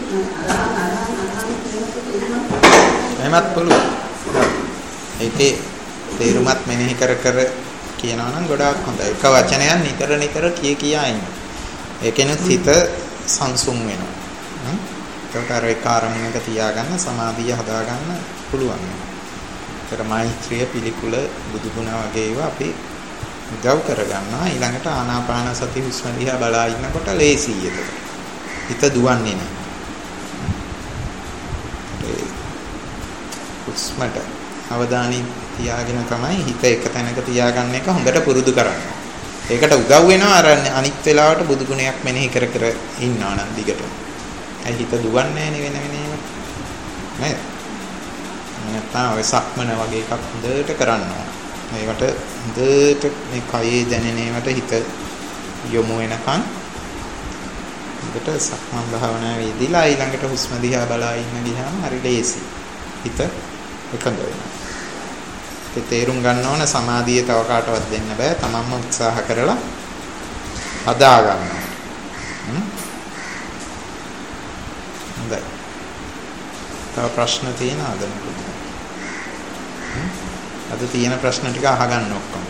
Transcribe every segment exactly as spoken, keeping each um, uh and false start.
එහෙමත් පුළුවන්. ඒකේ තේරුමත් මෙනෙහි කර කර කියනවා නම් ගොඩාක් හොඳයි. එක වචනයක් නිතර නිතර කිය කියා ඉන්න. ඒකෙනුත් හිත සංසුන් වෙනවා. ඒකට අර එක අරමුණක තියාගන්න සමාධිය හදාගන්න පුළුවන්. ඒතර මෛත්‍රිය පිළිකුල බුදුගුණ වගේ ඒවා අපි ගව් කරගන්නවා. ඊළඟට ආනාපාන සති හුස්ම දිහා බලා ඉන්නකොට ලේසියි ඒක. හිත දුවන්නේ නැහැ. ඒ හුස්මට අවධානය තියාගෙන තමයි හිත එක තැනක තියාගන්න එක හොඳට පුරුදු කරන්න. ඒකට උදව් වෙනවා අර අනිත් වෙලාවට බුදු ගුණයක් මෙනෙහි කර කර ඉන්නවා නම් දිගට. ඒ හිත දුවන්නේ නැහැ වෙන වෙන ඒවා. නේද? නැත්නම් ඔය සක්මන වගේ එකක් හොඳට කරන්න ඕන. මේකට හොඳට මේ කයේ දැනෙන ඒවට හිත යොමු වෙනකන් හොඳට සක්මන් භාවනාවේ යෙදিলা ඊළඟට හුස්ම දිහා බලා ඉන්න ගියාම හරි ලේසි. හිත එකඟ වෙනවා. ඒ තේරුම් ගන්න ඕන සමාධිය තව කාටවත් දෙන්න බෑ. තමන්ම උත්සාහ කරලා හදා ගන්න. හොඳයි. තව ප්‍රශ්න තියෙනවද? අද තියෙන ප්‍රශ්න ටික අහගන්න ඔක්කොම.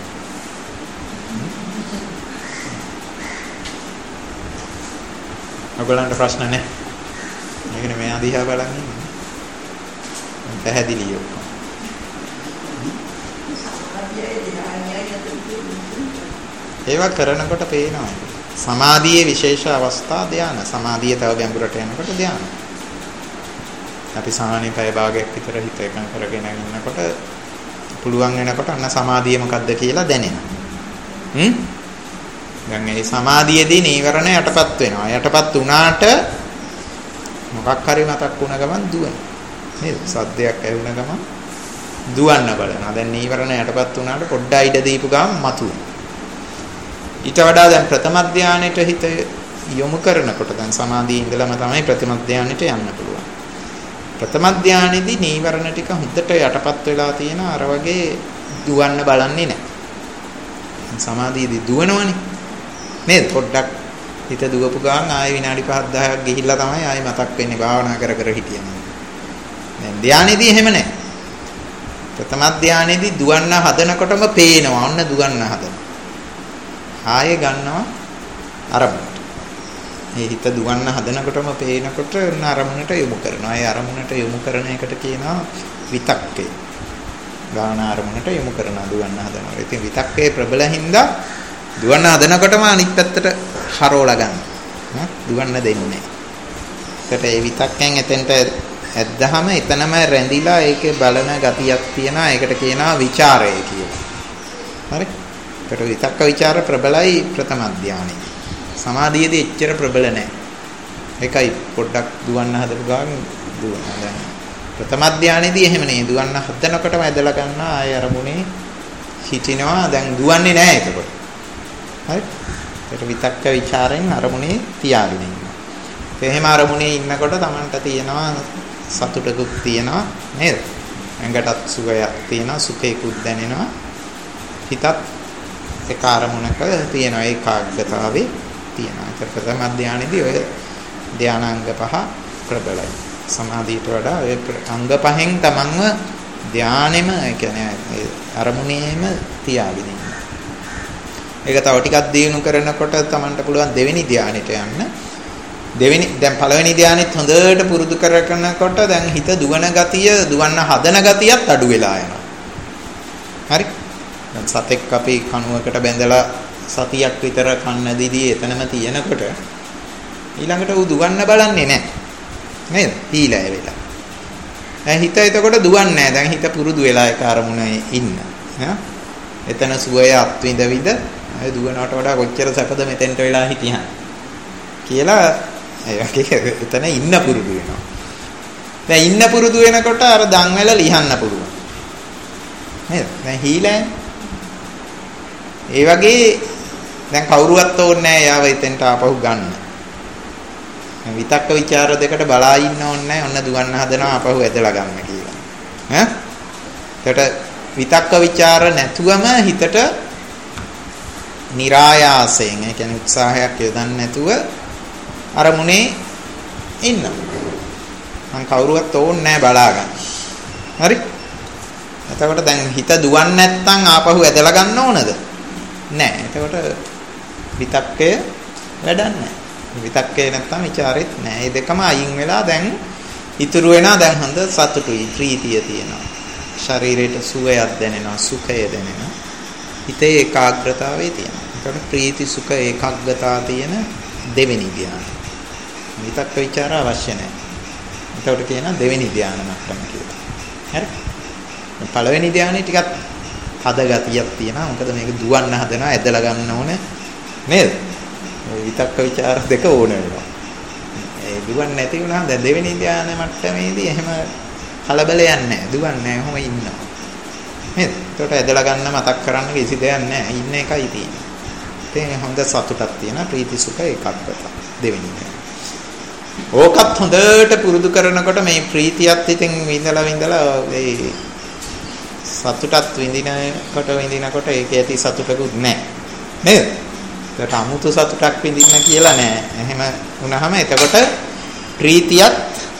ඔයගොල්ලන්ට ප්‍රශ්න නැහැ. මේකනේ මේ අදිහා බලන් ඉන්නේ. පැහැදිලි ඔක්කොම. ඒවා කරනකොට පේනවා. සමාධියේ විශේෂ අවස්ථා ධානය. සමාධිය තව ගැඹුරට යනකොට ධානය. අපි සාමාන්‍ය පැය භාගයක් විතර හිත එකඟ කරගෙන ඉන්නකොට පුළුවන් වෙනකොට අන්න සමාධිය මොකද්ද කියලා දැනෙනවා. හ්ම්? දැන් මේ සමාධියේදී නීවරණ යටපත් වෙනවා. යටපත් වුණාට මොකක් හරි මතක් වුණ ගමන් දුවනවා. නේද? සද්දයක් ඇහුණ ගමන් දුවන්න බලනවා. දැන් නීවරණ යටපත් වුණාට පොඩ්ඩක් ඉඩ දීපු ගමන් මතුවෙනවා. ඊට වඩා දැන් ප්‍රථම ධානයට හිත යොමු කරනකොට දැන් සමාධියේ ඉඳලම තමයි ප්‍රථම ධානයට යන්න පුළුවන්. ප්‍රථම ධානයේදී නීවරණ ටික හොඳට යටපත් වෙලා තියෙන අර වගේ දුවන්න බලන්නේ නැහැ. සමාධියේදී දුවනවනේ. නේද? පොඩ්ඩක් හිත දුවපු ගමන් ආයෙ විනාඩි පහක් දහයක් ගිහිල්ලා තමයි ආයෙ මතක් වෙන්නේ භාවනා කර කර හිටියම. දැන් ධානයේදී එහෙම නැහැ. ප්‍රථම ධානයේදී දුවන්න හදනකොටම පේනවා. ඔන්න දුවන්න හදනවා. ආයෙ ගන්නවා අරමුණට. මේ හිත දුවන්න හදනකොටම පේනකොට ඔන්න අරමුණට යොමු කරනවා. ඒ අරමුණට යොමු කරන එකට කියනවා විතක්කේ. ගාන අරමුණට යොමු කරනවා දුවන්න හදනවා. ඉතින් විතක්කේ ප්‍රබල හින්දා දුවන්න හදනකොටම අනිත් පැත්තට හරවලා ගන්නවා. දුවන්න දෙන්නේ නැහැ. ඒකට ඒ විතක්කෙන් එතෙන්ට ඇද්දාම එතනම රැඳිලා ඒකේ බලන ගතියක් තියෙනවා. ඒකට කියනවා ਵਿਚාරය කියලා. හරි? ඒකට විතක්ක ਵਿਚාර ප්‍රබලයි ප්‍රථම ධානයේ. සමාධියේදී එච්චර ප්‍රබල නැහැ. ඒකයි පොඩ්ඩක් දුවන්න හදපු ගමන් දුවනවා. දැන් ප්‍රථම ධානයේදී එහෙම නේ. දුවන්න හදනකොටම ඇදලා ගන්නවා. ආය අරමුණේ හිටිනවා. දැන් දුවන්නේ නැහැ ඒකකොට. හරි? ඒකට විතක්ක ਵਿਚාරෙන් අරමුණේ තියාගෙන ඉන්නවා. ඒ එහෙම අරමුණේ ඉන්නකොට Tamanට තියෙනවා සතුටකුත් තියෙනවා නේද? ඇඟටත් සුවයක් තියෙනවා, සුඛේකුත් දැනෙනවා. හිතත් ඒක අරමුණක තියෙනවා ඒකාග්‍රතාවේ තියෙනවා. ඒක ප්‍රථම ධානයේදී ඔය ධානාංග පහ ප්‍රබලයි. සමාධියට වඩා ඔය අංග පහෙන් තමන්ව ධානෙම ඒ කියන්නේ අරමුණේම තියාගෙන ඉන්න. ඒක තව ටිකක් දියුණු කරනකොට තමන්ට පුළුවන් දෙවෙනි ධානයට යන්න. දෙවෙනි දැන් පළවෙනි ධානයේත් හොඳට පුරුදු කරගෙනකොට දැන් හිත දුවන ගතිය, දුවන්න හදන ගතියත් අඩු වෙලා යනවා. හරි? දැන් සතෙක් අපි කණුවකට බැඳලා සතියක් විතර කන්න දිදී එතනම තියෙනකොට ඊළඟට ඌ දුවන්න බලන්නේ නැහැ. නේද? හීලය වෙලා. දැන් හිත එතකොට දුවන්නේ නැහැ. දැන් හිත පුරුදු වෙලා ඒක අරමුණේ ඉන්න. ඈ එතන සුවය අත්විඳ විඳ අය දුවනවට වඩා කොච්චර සැපද මෙතෙන්ට වෙලා හිටියන් කියලා ඒකේ එතන ඉන්න පුරුදු වෙනවා. දැන් ඉන්න පුරුදු වෙනකොට අර දන් වල ලියන්න පුළුවන්. නේද? දැන් හීලෑ. ඒ වගේ දැන් කවුරුවත් ඕනේ නැහැ යාව එතෙන්ට ආපහු ගන්න. දැන් විතක්ක ਵਿਚාර දෙකට බලා ඉන්න ඕනේ නැහැ. ඔන්න දුවන්න හදනවා ආපහු ඇදලා ගන්න කියලා. ඈ? ඒකට විතක්ක ਵਿਚාර නැතුවම හිතට નિરાයාසයෙන් ඒ කියන්නේ උත්සාහයක් යොදන්න නැතුව අරමුණේ ඉන්න. මං කවුරුවත් ඕනේ නැහැ බලා ගන්න. හරි? එතකොට දැන් හිත දුවන්නේ නැත්නම් ආපහු ඇදලා ගන්න ඕනද? නැහැ. එතකොට විතක්කය වැඩක් නැහැ. විතක්කේ නැත්නම් ਵਿਚාරෙත් නැහැ. මේ දෙකම අයින් වෙලා දැන් ඉතුරු වෙනා දැන් හොඳ සතුටුයි, ප්‍රීතිය තියෙනවා. ශරීරයට සුවයක් දැනෙනවා, සුඛය දැනෙනවා. හිතේ ඒකාග්‍රතාවය තියෙනවා. ඒකට ප්‍රීති සුඛ ඒකාග්‍රතාව තියෙන දෙවෙනි ධ්‍යාන. විතක්ක ਵਿਚාර අවශ්‍ය නැහැ. ඒකට කියනවා දෙවෙනි ධ්‍යාන මට්ටම කියලා. හරි? පළවෙනි ධ්‍යානෙ ටිකක් හද ගතියක් තියෙනවා. මොකද මේක දුවන්න හදනවා, ඇදලා ගන්න ඕනේ නේද? විතක්ක ਵਿਚාර දෙක ඕන වෙනවා. ඒ දුවන්නේ නැති වුණාම දැන් දෙවෙනි ධ්‍යාන මට්ටමේදී එහෙම කලබලයක් නැහැ. දුවන්නේ නැහැ. ඔහොම ඉන්නවා. නේද? ඒකට ඇදලා ගන්න මතක් කරන්න කිසි දෙයක් නැහැ. ඉන්න එකයි තියෙන්නේ. ඉතින් හොඳ සතුටක් තියෙනවා. ප්‍රීති සුඛ ඒකාග්‍රතාව දෙවෙනි ධ්‍යාන. ඕකත් හොඳට පුරුදු කරනකොට මේ ප්‍රීතියත් ඉතින් විඳලා විඳලා ඒ සතුටත් විඳිනකොට විඳිනකොට ඒකේ ඇති සතුටකුත් නැහැ. නේද? ඒකට 아무තු සතුටක් විඳින්න කියලා නැහැ. එහෙම වුණාම එතකොට ප්‍රීතියත්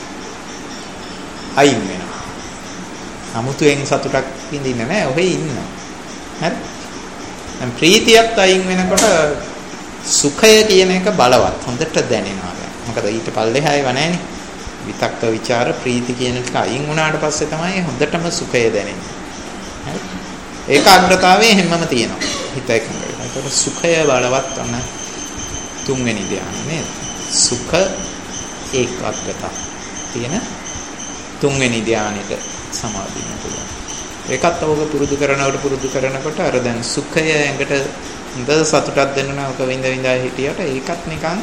අයින් වෙනවා. 아무තුෙන් සතුටක් විඳින්න නැහැ. ඔහේ ඉන්නවා. හරි? දැන් ප්‍රීතියත් අයින් වෙනකොට සුඛය කියන එක බලවත් හොඳට දැනෙනවා. මොකද ඊට පල්ලෙහා ඒව නැහැනේ. විතක්ක ਵਿਚාර ප්‍රීති කියන ටික අයින් වුණාට පස්සේ තමයි හොඳටම සුඛය දැනෙන්නේ. හරි? ඒකාග්‍රතාවයේ හැමම තියෙනවා. හිත එකඟ වෙනවා. ඒකට සුඛය බලවත් වන තුන්වෙනි ධ්‍යාන නේද? සුඛ ඒකාග්‍රතාව තියෙන තුන්වෙනි ධ්‍යානෙට සමාදින්න පුළුවන්. ඒකත් ඔබ පුරුදු කරනකොට පුරුදු කරනකොට අර දැන් සුඛය ඇඟට හොඳ සතුටක් දෙන්නවා. ඔක විඳ විඳ හිටියට ඒකත් නිකන්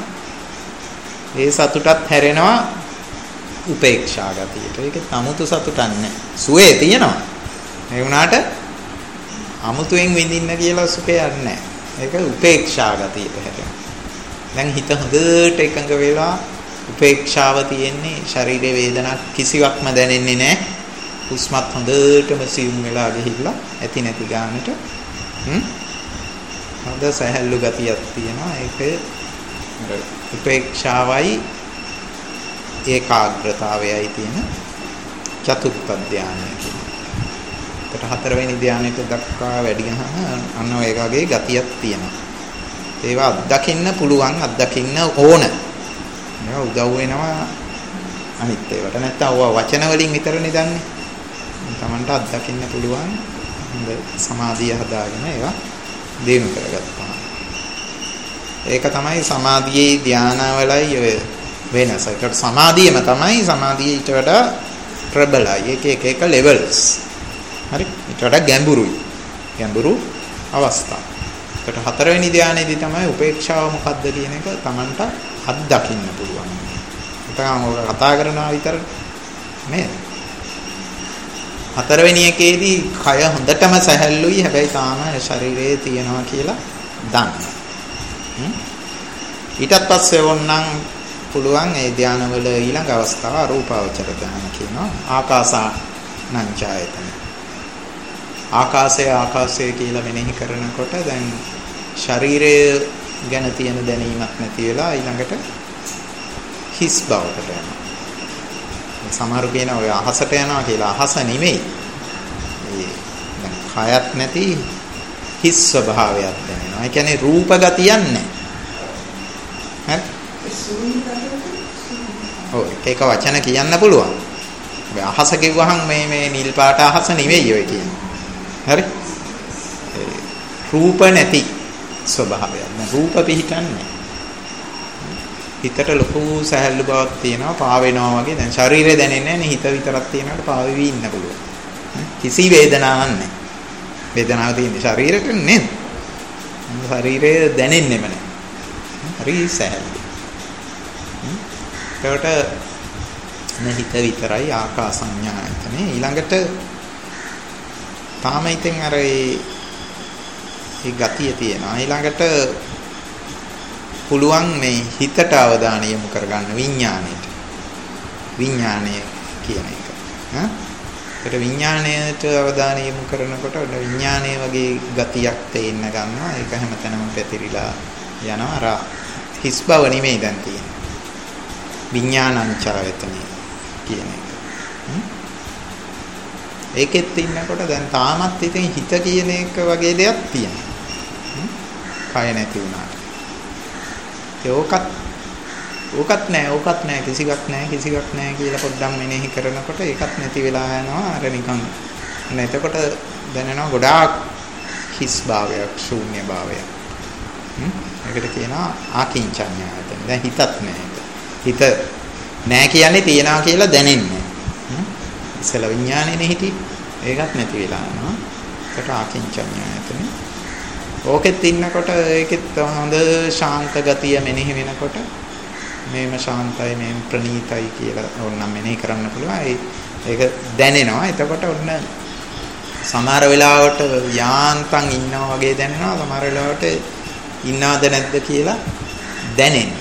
ඒ සතුටත් හැරෙනවා උපේක්ෂා ගතියට. ඒක 아무තු සතුටක් නැහැ. සුවේ තියෙනවා. ඒ වුණාට 아무තුෙන් විඳින්න කියලා සුඛයක් නැහැ. ඒක උපේක්ෂා ගතියට හැරෙනවා. දැන් හිත හොඳට එකඟ වෙලා උපේක්ෂාව තියෙන්නේ ශරීරයේ වේදනාවක් කිසිවක්ම දැනෙන්නේ නැහැ. හුස්මත් හොඳටම සියුම් වෙලා ගිහිල්ලා ඇති නැති ගන්නට හ්ම් හොඳ සහැල්ලු ගතියක් තියෙනවා. ඒක උපේක්ෂාවයි ඒකාග්‍රතාවයයි තියෙන චතුර්ථ ධානය කියනවා. ඒකට හතරවෙනි ධානයට දක්වා වැඩි ගහම අන්න ඔය වගේ ගතියක් තියෙනවා. ඒවා අත්දකින්න පුළුවන්, අත්දකින්න ඕන. මේවා උදව් වෙනවා අනිත් ඒවාට. නැත්තම් ඔය වචන වලින් විතරනේ දන්නේ. තමන්ට අත්දකින්න පුළුවන් හොඳ සමාධිය හදාගෙන ඒවා දිනු කරගත්තා. ඒක තමයි සමාධියේ ධානාවලයි ඔය වෙනස. ඒකට සමාධියම තමයි සමාධිය ඊට වඩා ප්‍රබලයි. ඒක එක එක levels. හරි? ඊට වඩා ගැඹුරුයි. ගැඹුරු අවස්ථා. ඒකට හතරවෙනි ධානයේදී තමයි උපේක්ෂාව මොකක්ද කියන එක Tamanට අත්දකින්න පුළුවන්. නැත්නම් ඔය කතා කරනවා විතර නේද? හතරවෙනි එකේදී කය හොඳටම සැහැල්ලුයි. හැබැයි තාම ශරීරයේ තියනවා කියලා දන්නවා. ඊටත් පස්සේ වොන්නම් පුළුවන් ඒ ධානවල ඊළඟ අවස්ථාව අරූපාවචර ධානය කියනවා. ආකාසානංචායතන. ආකාශය ආකාශය කියලා මෙනෙහි කරනකොට දැන් ශරීරය ගැන තියෙන දැනීමක් නැති වෙලා ඊළඟට හිස් බවට යනවා. සමහරු කියන ඔය අහසට යනවා කියලා අහස නෙමෙයි. ඒ දැන් කයත් නැති හිස් ස්වභාවයක් දැනෙනවා. ඒ කියන්නේ රූප ගතියක් නැහැ. හරි? ඔව් ඒක වචන කියන්න පුළුවන්. ඔය අහස කිව්වහම මේ මේ නිල් පාට අහස නෙවෙයි ඔය කියන්නේ. හරි? ඒ රූප නැති ස්වභාවයක්. නෑ රූප පිහිටන්නේ. හිතට ලොකු සැහැල්ලු බවක් තියෙනවා, පා වෙනවා වගේ. දැන් ශරීරය දැනෙන්නේ නැහැ නේ, හිත විතරක් තියෙනකොට පා වෙවි ඉන්න පුළුවන්. කිසි වේදනාවක් නැහැ. වේදනාව තියෙන්නේ ශරීරෙට නේද? ශරීරය දැනෙන්නෙම නැහැ. හරි සැහැල්ලු. ඒකට හිත විතරයි ආකාසඤ්ඤායතනේ. ඊළඟට තාම ඉතින් අර ඒ ගතිය තියෙනවා. ඊළඟට පුළුවන් මේ හිතට අවධානය යොමු කරගන්න විඥාණයට. විඥාණය කියන එක. හා? ඒකට විඥාණයට අවධානය යොමු කරනකොට විඥාණය වගේ ගතියක් තේින්න ගන්නවා. ඒක හැමතැනම පැතිරිලා යනවා. අර හිස් බව නෙමෙයි දැන් තියෙන්නේ. විඥානංචායතනෙ. කියන එක. ඒකෙත් ඉන්නකොට දැන් තාමත් ඉතින් හිත කියන එක වගේ දෙයක් තියෙනවා. කය නැති වුණාට. ඒකත් ඕකත් නෑ ඕකත් නෑ කිසිවක් නෑ කිසිවක් නෑ කියලා පොඩ්ඩක් මෙනෙහි කරනකොට ඒකත් නැති වෙලා යනවා. අර නිකන් එතකොට දැනෙනවා ගොඩාක් හිස් භාවයක් ශූන්‍ය භාවයක්. ඒකට කියනවා ආකින්චඤ්ඤායතන. දැන් හිතත් නෑ. හිත නෑ කියන්නේ තියනවා කියලා දැනෙන්නේ. ඉස්සල විඥානේනේ හිටි. ඒකත් නැති වෙලා යනවා. ඒකට ආකින්චඤ්ඤායතන. ඕකෙත් ඉන්නකොට ඒකෙත් හොඳ ශාන්ත ගතිය මෙනෙහි වෙනකොට මේම ශාන්තයි මේම ප්‍රණීතයි කියලා ඕනනම් මෙනෙහි කරන්න පුළුවන්. ඒක දැනෙනවා. එතකොට ඔන්න සමහර වෙලාවට යාන්තම් ඉන්නවා වගේ දැනෙනවා. සමහර වෙලාවට ඉන්නවද නැද්ද කියලා දැනෙන්නේ.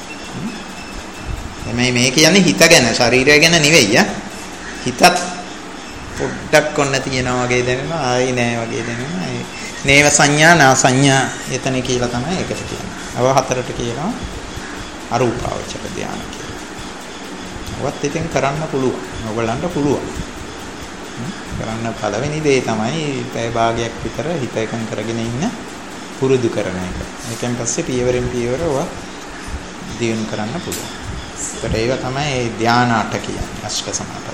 මේ මේ කියන්නේ හිත ගැන ශරීරය ගැන නෙවෙයි ඈ. හිතත් පොඩ්ඩක් ඔන්න තියනවා වගේ දැනෙනවා. ආයි නෑ වගේ දැනෙනවා. නේව සංඥා නා සංඥා එතන කියලා තමයි ඒකට කියන්නේ. අව හතරට කියනවා අරූපාවචර ධානය කියලා. ඔවත් ඉතින් කරන්න පුළුවන්. ඔයගලන්ට පුළුවන්. කරන්න පළවෙනි දේ තමයි පැය භාගයක් විතර හිත එකඟ කරගෙන ඉන්න පුරුදු කරන එක. ඒකෙන් පස්සේ පියවරෙන් පියවර ඔය දියුණු කරන්න පුළුවන්. ඒකට ඒව තමයි ධාන අට කියන්නේ. අෂ්ට සමාපatti.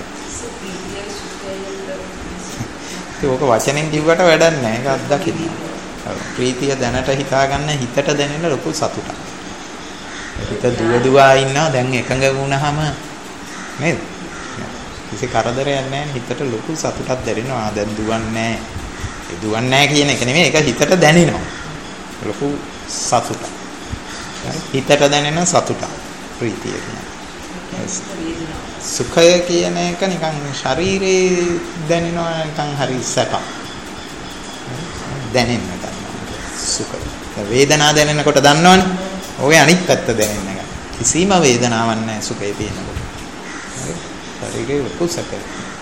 ඒක වචනෙන් කිව්වට වැඩක් නැහැ. ඒක අත්දකින්න. ප්‍රීතිය දැනට හිතාගන්න හිතට දැනෙන ලොකු සතුටක්. හිත දුව දුවා ඉන්නවා දැන් එකඟ වුණාම නේද? කිසි කරදරයක් නැහැ. හිතට ලොකු සතුටක් දැනෙනවා. දැන් දුවන්නේ නැහැ. ඒ දුවන්නේ නැහැ කියන එක නෙමෙයි. ඒක හිතට දැනෙනවා. ලොකු සතුටක්. හිතට දැනෙන සතුටක්. ප්‍රීතිය කියන්නේ. සුඛය කියන එක නිකන් ශරීරේ දැනෙනවා නිකන් හරි සැප. දැනෙන්න ගන්නවා. සුඛය. වේදනාව දැනෙනකොට දන්නවනේ. ඔය අනිත් පැත්ත දැනෙන්න ගන්න. කිසිම වේදනාවක් නැහැ සුඛය තියෙනකොට. හරි. ශරීරේ ලොකු සැපයි.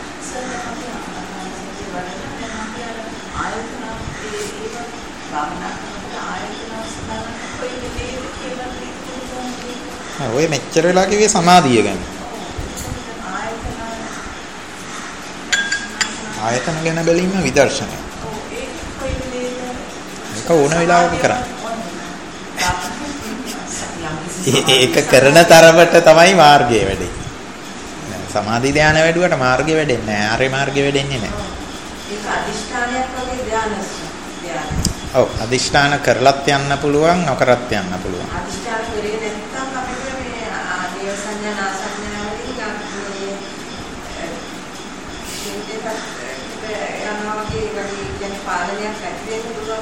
ඔය මෙච්චර වෙලා කිව්වේ සමාධිය ගැන. ආයතන ගැන බැලීම විදර්ශනය. ඒක ඕන වෙලාවක කරන්න. ඒක කරන තරමට තමයි මාර්ගය වැඩේ. සමාධි ධානය වැඩුවට මාර්ගය වැඩෙන්නේ නැහැ. ආර්ය මාර්ගය වැඩෙන්නේ නැහැ. ඒක අදිෂ්ඨානයක් වගේ ධානයක්. ඔව් අදිෂ්ඨාන කරලත් යන්න පුළුවන් නොකරත් යන්න පුළුවන්. අදිෂ්ඨාන කරේ නැත්නම් අපිට මේ ආදී සංඥා නාසඥා වලින් ගන්න පාලනයක් ඇති වෙන්න පුළුවන්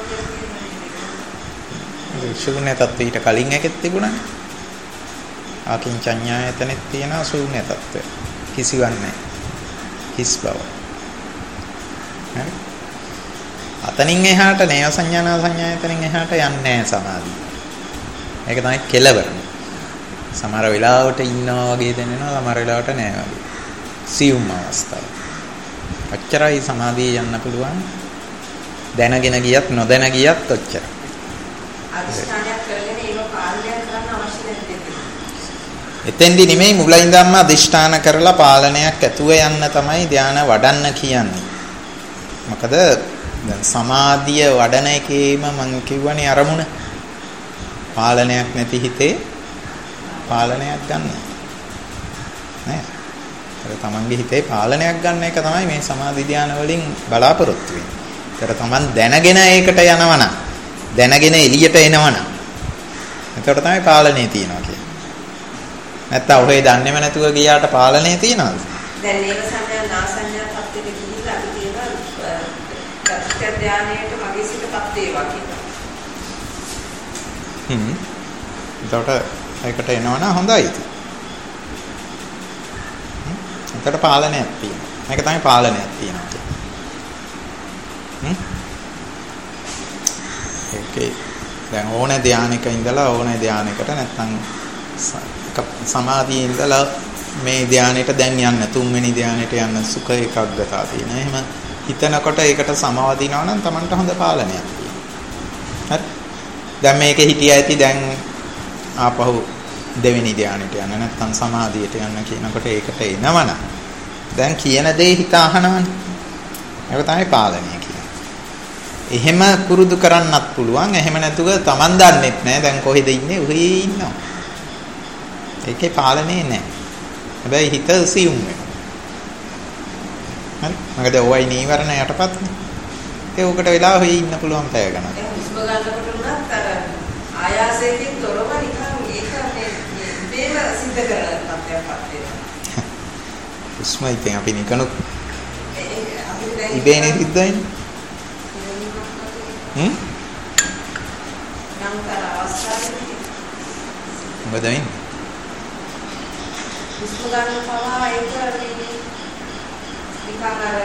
කියලා ශූන්‍ය තත්ත්වයට කලින් එකෙත් තිබුණා. ආකින්චඤ්ඤායතනෙත් තියෙනවා ශූන්‍ය තත්ත්වය. කිසිවක් නැහැ. හිස් බව. හරි. අතනින් එහාට නේව සංඥානා සංඥායතනෙන් එහාට යන්නේ නැහැ සමාධිය. ඒක තමයි කෙලවර. සමහර වෙලාවට ඉන්නවා වගේ දැනෙනවා සමහර වෙලාවට නැහැ වගේ. සියුම් අවස්ථාව. ඔච්චරයි සමාධිය යන්න පුළුවන්. දැනගෙන ගියත් නොදැන ගියත් ඔච්චර. අදිෂ්ඨානයක් කරගෙන ඒක පාලනය කරන්න අවශ්‍ය නැද්ද? එතෙන්දි නෙමෙයි මුලින්දම අදිෂ්ඨාන කරලා පාලනයක් ඇතුව යන්න තමයි ධානය වඩන්න කියන්නේ. මොකද දැන් සමාධිය වඩන එකේම මම කියවනේ අරමුණ පාලනයක් නැති හිතේ පාලනයක් ගන්න. නෑ. ඒක තමන්ගේ හිතේ පාලනයක් ගන්න එක තමයි මේ සමාධි ධාන වලින් බලාපොරොත්තු වෙන්නේ. ඒතර තමන් දැනගෙන ඒකට යනවනම් දැනගෙන එළියට එනවනම් එතකොට තමයි පාලනේ තියනවා කියන්නේ. නැත්තම් ඔහේ දන්නේම නැතුව ගියාට පාලනේ තියනවද? දැන් මේක සංඥා නාසඤ්ඤා පත්‍යෙට ගිහිල්ලා අපි කියනවා ප්‍රතිචාර ධානයේට මගේ සිතපත් වේවා කියලා. හ්ම්. එතකොට ඒකට එනවනම් හොඳයි. හ්ම්. එතකොට පාලනයක් තියෙනවා. මේක තමයි පාලනයක් තියෙනවා කියන්නේ. හ්ම්. ඒකේ දැන් ඕනේ ධානයක ඉඳලා ඕනේ ධානයකට නැත්නම් සමාධියේ ඉඳලා මේ ධානයට දැන් යන්න තුන්වෙනි ධානයට යන්න සුඛ ඒකග්ගතා තියෙන. එහෙම හිතනකොට ඒකට සමවදිනවා නම් Tamanට හොඳ පාලනයක් තියෙනවා. හරි. දැන් මේකේ හිටිය ඇති දැන් ආපහු දෙවෙනි ධානයට යන්න නැත්නම් සමාධියට යන්න කියනකොට ඒකට එනවනම් දැන් කියන දේ හිත අහනවනේ. ඒක තමයි පාලනය කියන්නේ. එහෙම පුරුදු කරන්නත් පුළුවන්. එහෙම නැතුව Taman දන්නෙත් නැහැ. දැන් කොහෙද ඉන්නේ? උහි ඉන්නවා. ඒකේ පාලනේ නැහැ. හැබැයි හිත සියුම් වෙනවා. හරි. මගද ඔයයි නීවරණ යටපත් නේ. ඒ උකට වෙලා ඔහි ඉන්න පුළුවන් පැය ගණන්. ඒ හුස්ම ගන්නකොට උනත් අර ආයාසයෙන් තොරව නිකන් ඒක මේ මේව සිද්ධ කරන තත්ත්වයක්පත් වෙනවා. හුස්ම ඉතින් අපි නිකනුත් අපි දැන් ඉබේනේ සිද්ධ වෙන්නේ. හ්ම්? නම් තර අවස්ථාවේදී මොකද වෙන්නේ? හුස්ම ගන්න පවා ඒක මේ නිකන් අර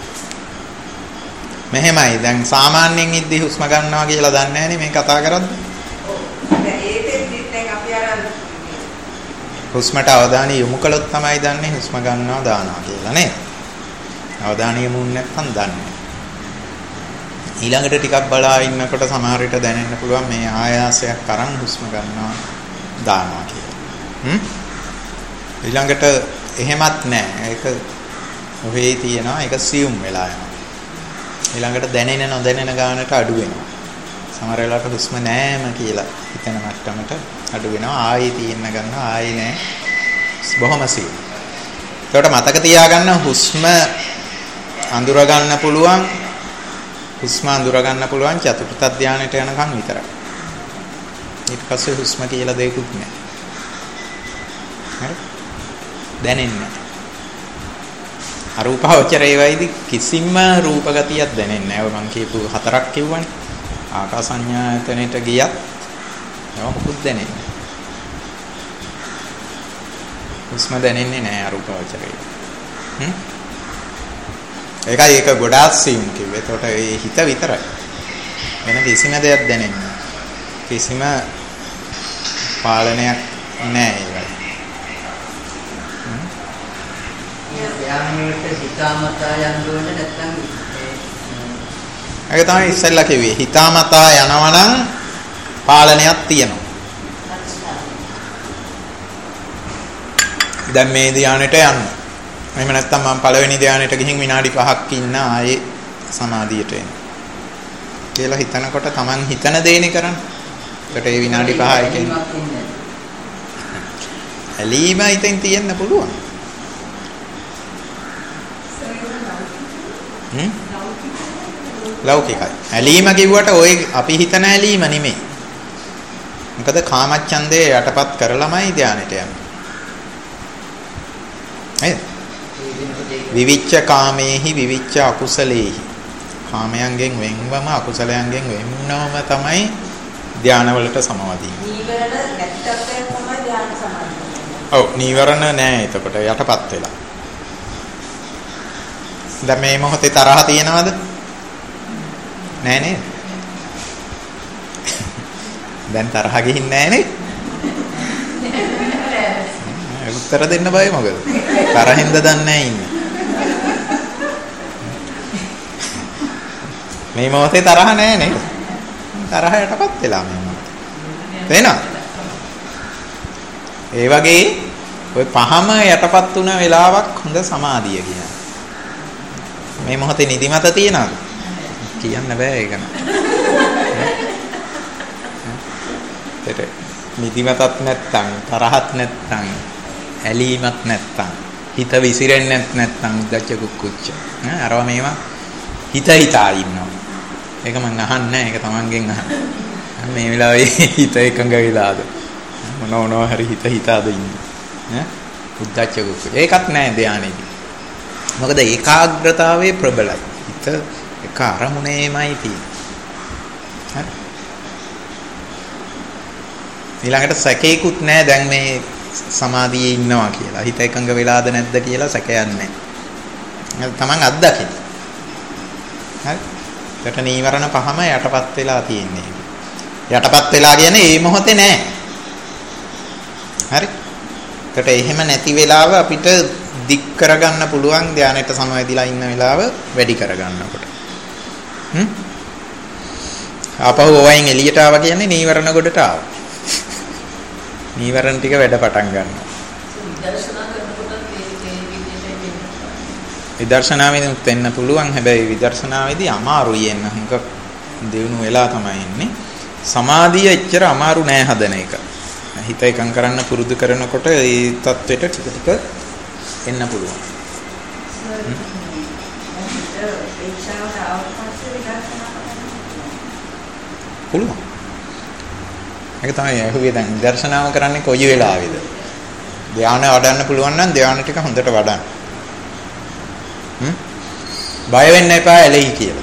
මෙහෙමයි දැන් සාමාන්‍යයෙන් ඉද්දි හුස්ම ගන්නවා කියලා දන්නේ නැහනේ මේ කතා කරද්දී. ඔව්. දැන් ඒකෙදි දැන් අපි අර හුස්මට අවධානය යොමු කළොත් තමයි දන්නේ හුස්ම ගන්නවා දානවා කියලා නේද? අවධානය යොමු නැත්නම් දන්නේ. ඊළඟට ටිකක් බලා ඉන්නකොට සමහර විට දැනෙන්න පුළුවන් මේ ආයාසයක් අරන් හුස්ම ගන්නවා දානවා කියලා. හ්ම්? ඊළඟට එහෙමත් නැහැ. ඒක ඔහේ තියෙනවා. ඒක සියුම් වෙලා යනවා. ඊළඟට දැනෙන නොදැනෙන ගානට අඩු වෙනවා. සමහර වෙලාවට හුස්ම නෑම කියලා හිතන මට්ටමට අඩු වෙනවා. ආයෙ තියෙන්න ගන්නවා ආයෙ නෑ. බොහොම සියුම්. ඒකට මතක තියාගන්න හුස්ම අඳුර ගන්න පුළුවන්. හුස්ම අඳුර ගන්න පුළුවන් චතුර්ථ ධානයට යනකම් විතරයි. ඊට පස්සේ හුස්ම කියලා දෙයක්වත් නෑ. හරි? දැනෙන්නේ නෑ. අරූපාවචරය වයිදී කිසිම රූප ගතියක් දැනෙන්නේ නැහැ. මම කියපු හතරක් කිව්වනේ. ආකාසඤ්ඤායතනෙට ගියත් ඒවා මොකුත් දැනෙන්නේ නැහැ. හුස්ම දැනෙන්නේ නැහැ අරූපාවචරය. හ්ම්? ඒකයි ඒක ගොඩාක් සියුම් කිව්වේ. ඒකට ඒ හිත විතරයි. වෙන කිසිම දෙයක් දැනෙන්නේ නැහැ. කිසිම පාලනයක් නැහැ ඒකයි. යාමයට හිතාමතා යන්න ඕනේ නැත්නම් ඒක තමයි ඉස්සෙල්ලා කිව්වේ හිතාමතා යනවා නම් පාලනයක් තියෙනවා. දැන් මේ ධානයට යන්න. එහෙම නැත්නම් මම පළවෙනි ධානයට ගිහින් විනාඩි පහක් ඉන්න ආයේ සමාධියට එන්න. කියලා හිතනකොට Taman හිතන දේනේ කරන්නේ. ඒකට ඒ විනාඩි පහ එකෙන් ඇලීම හිතෙන් තියෙන්න පුළුවන්. හ්ම්? ලෞකිකයි. ඇලීම කිව්වට ඔය අපි හිතන ඇලීම නෙමෙයි. මොකද කාමච්ඡන්දේ යටපත් කරලමයි ධානයට යන්නේ. නේද? විවිච්ඡ කාමේහි විවිච්ඡ අකුසලේහි. කාමයන්ගෙන් වෙන්වම අකුසලයන්ගෙන් වෙන්නවම තමයි ධානවලට සමවදීන්නේ. නීවරණ නැත්තත් තමයි ධානය සමාධිය. ඔව් නීවරණ නෑ එතකොට යටපත් වෙලා. දැන් මේ මොහොතේ තරහ තියනවද? නෑ නේද? දැන් තරහ ගිහින් නෑ නේද? උත්තර දෙන්න බෑ මොකද? තරහින්ද දන්නේ නෑ ඉන්නේ. මේ මොහොතේ තරහ නෑ නේද? තරහ යටපත් වෙලා මේ මොහොතේ. තේනවද? ඒ වගේ ඔය පහම යටපත් වුණ වෙලාවක් හොඳ සමාධිය කියන්නේ. මේ මොහොතේ නිදිමත තියනවද? කියන්න බෑ ඒක නෑ. ඒට නිදිමතත් නැත්තම් තරහත් නැත්තම් ඇලීමක් නැත්තම් හිත විසිරෙන්නේ නැත්තම් උද්දච්ච කුක්කුච්ච. ඈ අරව මේවා හිත හිතා ඉන්නවා. ඒක මං අහන්නේ නෑ. ඒක තමන්ගෙන් අහන්න. මේ වෙලාවේ හිත එකඟ වෙලාද? මොනෝනෝ හරි හිත හිතාද ඉන්නේ. ඈ උද්දච්ච කුක්කුච්ච. ඒකත් නෑ ධානයේදී. මොකද ඒකාග්‍රතාවයේ ප්‍රබලයි. හිත එක අරමුණේමයි තියෙන්නේ. හරි. ඊළඟට සැකේකුත් නැහැ දැන් මේ සමාධියේ ඉන්නවා කියලා. හිත එකඟ වෙලාද නැද්ද කියලා සැකයක් නැහැ. තමන් අත්දකින්න. හරි. ඒකට නීවරණ පහම යටපත් වෙලා තියෙන්නේ. යටපත් වෙලා කියන්නේ මේ මොහොතේ නැහැ. හරි. ඒකට එහෙම නැති වෙලාව අපිට දික් කරගන්න පුළුවන් ධානයට සමවැදිලා ඉන්න වෙලාව වැඩි කරගන්නකොට. හ්ම්? ආපහු වයින් එළියට ආවා කියන්නේ නීවරණ ගොඩට ආවා. නීවරණ ටික වැඩ පටන් ගන්නවා. විදර්ශනා කරනකොට මේ මේ විදිහට වෙනවා. විදර්ශනාවෙදිත් වෙන්න පුළුවන්. හැබැයි විදර්ශනාවේදී අමාරුයි එන්න. හුඟක් දිනු වෙලා තමයි එන්නේ. සමාධිය එච්චර අමාරු නෑ හදන එක. හිත එකඟ කරන්න පුරුදු කරනකොට ඒ தത്വෙට ටික ටික එන්න පුළුවන්. පුළුවන්. ඒක තමයි අහුවේ දැන් දර්ශනාව කරන්නේ කොයි වෙලාවෙද? ධානය වඩන්න පුළුවන් නම් ධානය ටික හොඳට වඩන්න. හ්ම්? බය වෙන්න එපා එළෙයි කියලා.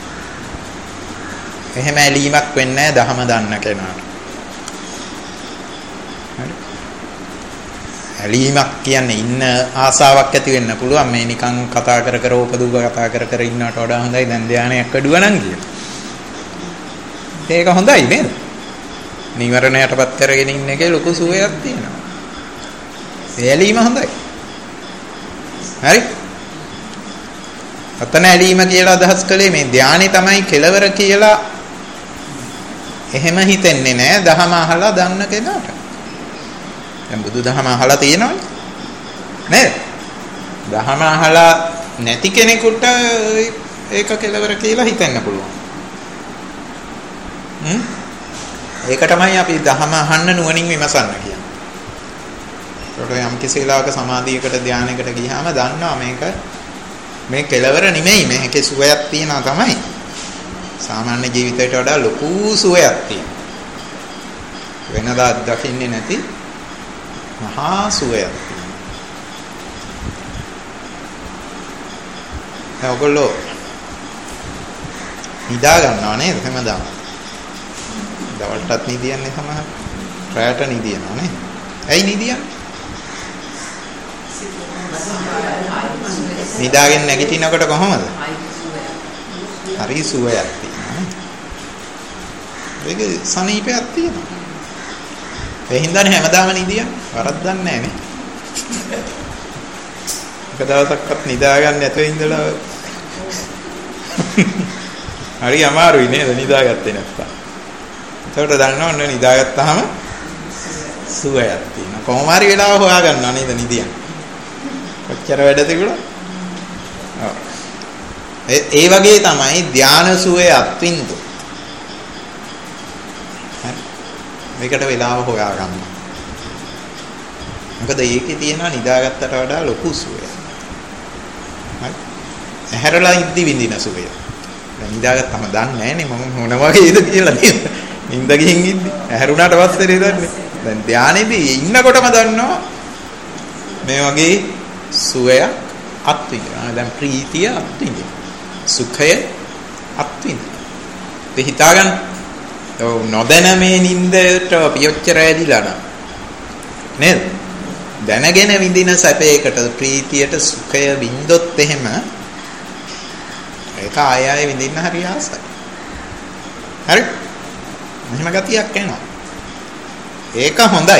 එහෙම ඇලීමක් වෙන්නේ නැහැ දහම දන්න කෙනාට. හරි? ඇලීමක් කියන්නේ ඉන්න ආසාවක් ඇති වෙන්න පුළුවන්. මේ නිකන් කතා කර කර ඕපදූප කතා කර කර ඉන්නවට වඩා හොඳයි දැන් ධානයක් වැඩුවා නම් කියලා. ඒක හොඳයි නේද? නිවරණයටපත් කරගෙන ඉන්න එකේ ලොකු සුවයක් තියෙනවා. ඇලීම හොඳයි. හරි? අතන ඇලීම කියලා අදහස් කළේ මේ ධානය තමයි කෙලවර කියලා එහෙම හිතෙන්නේ නැහැ දහම අහලා දන්න කෙනාට. දැන් බුදුදහම අහලා තියෙනවනේ. නේද? දහම අහලා නැති කෙනෙකුට ඒක කෙලවර කියලා හිතෙන්න පුළුවන්. හ්ම්? ඒක තමයි අපි දහම අහන්න නුවණින් විමසන්න කියන්නේ. ඒකට යම් කිසි වෙලාවක සමාධියකට ධානයකට ගියාම දන්නවා මේක මේ කෙලවර නෙමෙයි මේකේ සුවයක් තියනවා තමයි. සාමාන්‍ය ජීවිතයට වඩා ලොකු සුවයක් තියෙනවා. වෙනදා දකින්නේ නැති මහා සුවයක් තියෙනවා. ඔයගොල්ලෝ නිදා ගන්නවා නේද හැමදාම? දවල්ටත් නිදියන්නේ සමහර. රැයට නිදියනවා නේද? ඇයි නිදියන්නේ? නිදාගෙන නැගිටිනකොට කොහොමද? හරි සුවයක් තියෙනවා නේ. ඒක සනීපයක් තියෙනවා. ඒ හින්දානේ හැමදාම නිදියන්නේ. වරද්දක් නැහැ නේ. එක දවසක්වත් නිදා ගන්න නැතුව ඉඳලා හරි අමාරුයි නේද නිදාගත්තේ නැත්තම්. ඒකට දන්නව නේ නිදාගත්තාම සුවයක් තියෙනවා. කොහොම හරි වෙලාව හොයාගන්නවා නේද නිදියන්නේ. කොච්චර වැඩ තිබුණා? ඔව්. ඒ වගේ තමයි ධාන සුවේ අත්විඳු. හරි. මේකට වෙලාව හොයාගන්න. මොකද ඒකේ තියෙනවා නිදාගත්තට වඩා ලොකු සුවයක්. හරි. ඇහැරලා ඉද්දි විඳින සුවය. දැන් නිදාගත්තම දන්නේ නැහනේ මම මොන වගේද කියලා නේද? නිින්ද ගිහින් ඉද්දි ඇහැරුණාට පස්සේ නේද දන්නේ. දැන් ධානයේදී ඉන්නකොටම දන්නවා මේ වගේ සුවයක් අත්විඳිනවා. දැන් ප්‍රීතිය අත්විඳිනවා. සුඛය අත්විඳිනවා. ඒ හිතාගන්න නොදැන මේ නිින්දට පියොච්චර ඇදිලා නම් නේද? දැනගෙන විඳින සැපයකට ප්‍රීතියට සුඛය විඳොත් එහෙම ඒක ආය ආය විඳින්න හරි ආසයි. හරි? මෙහෙම ගතියක් එනවා. ඒක හොඳයි.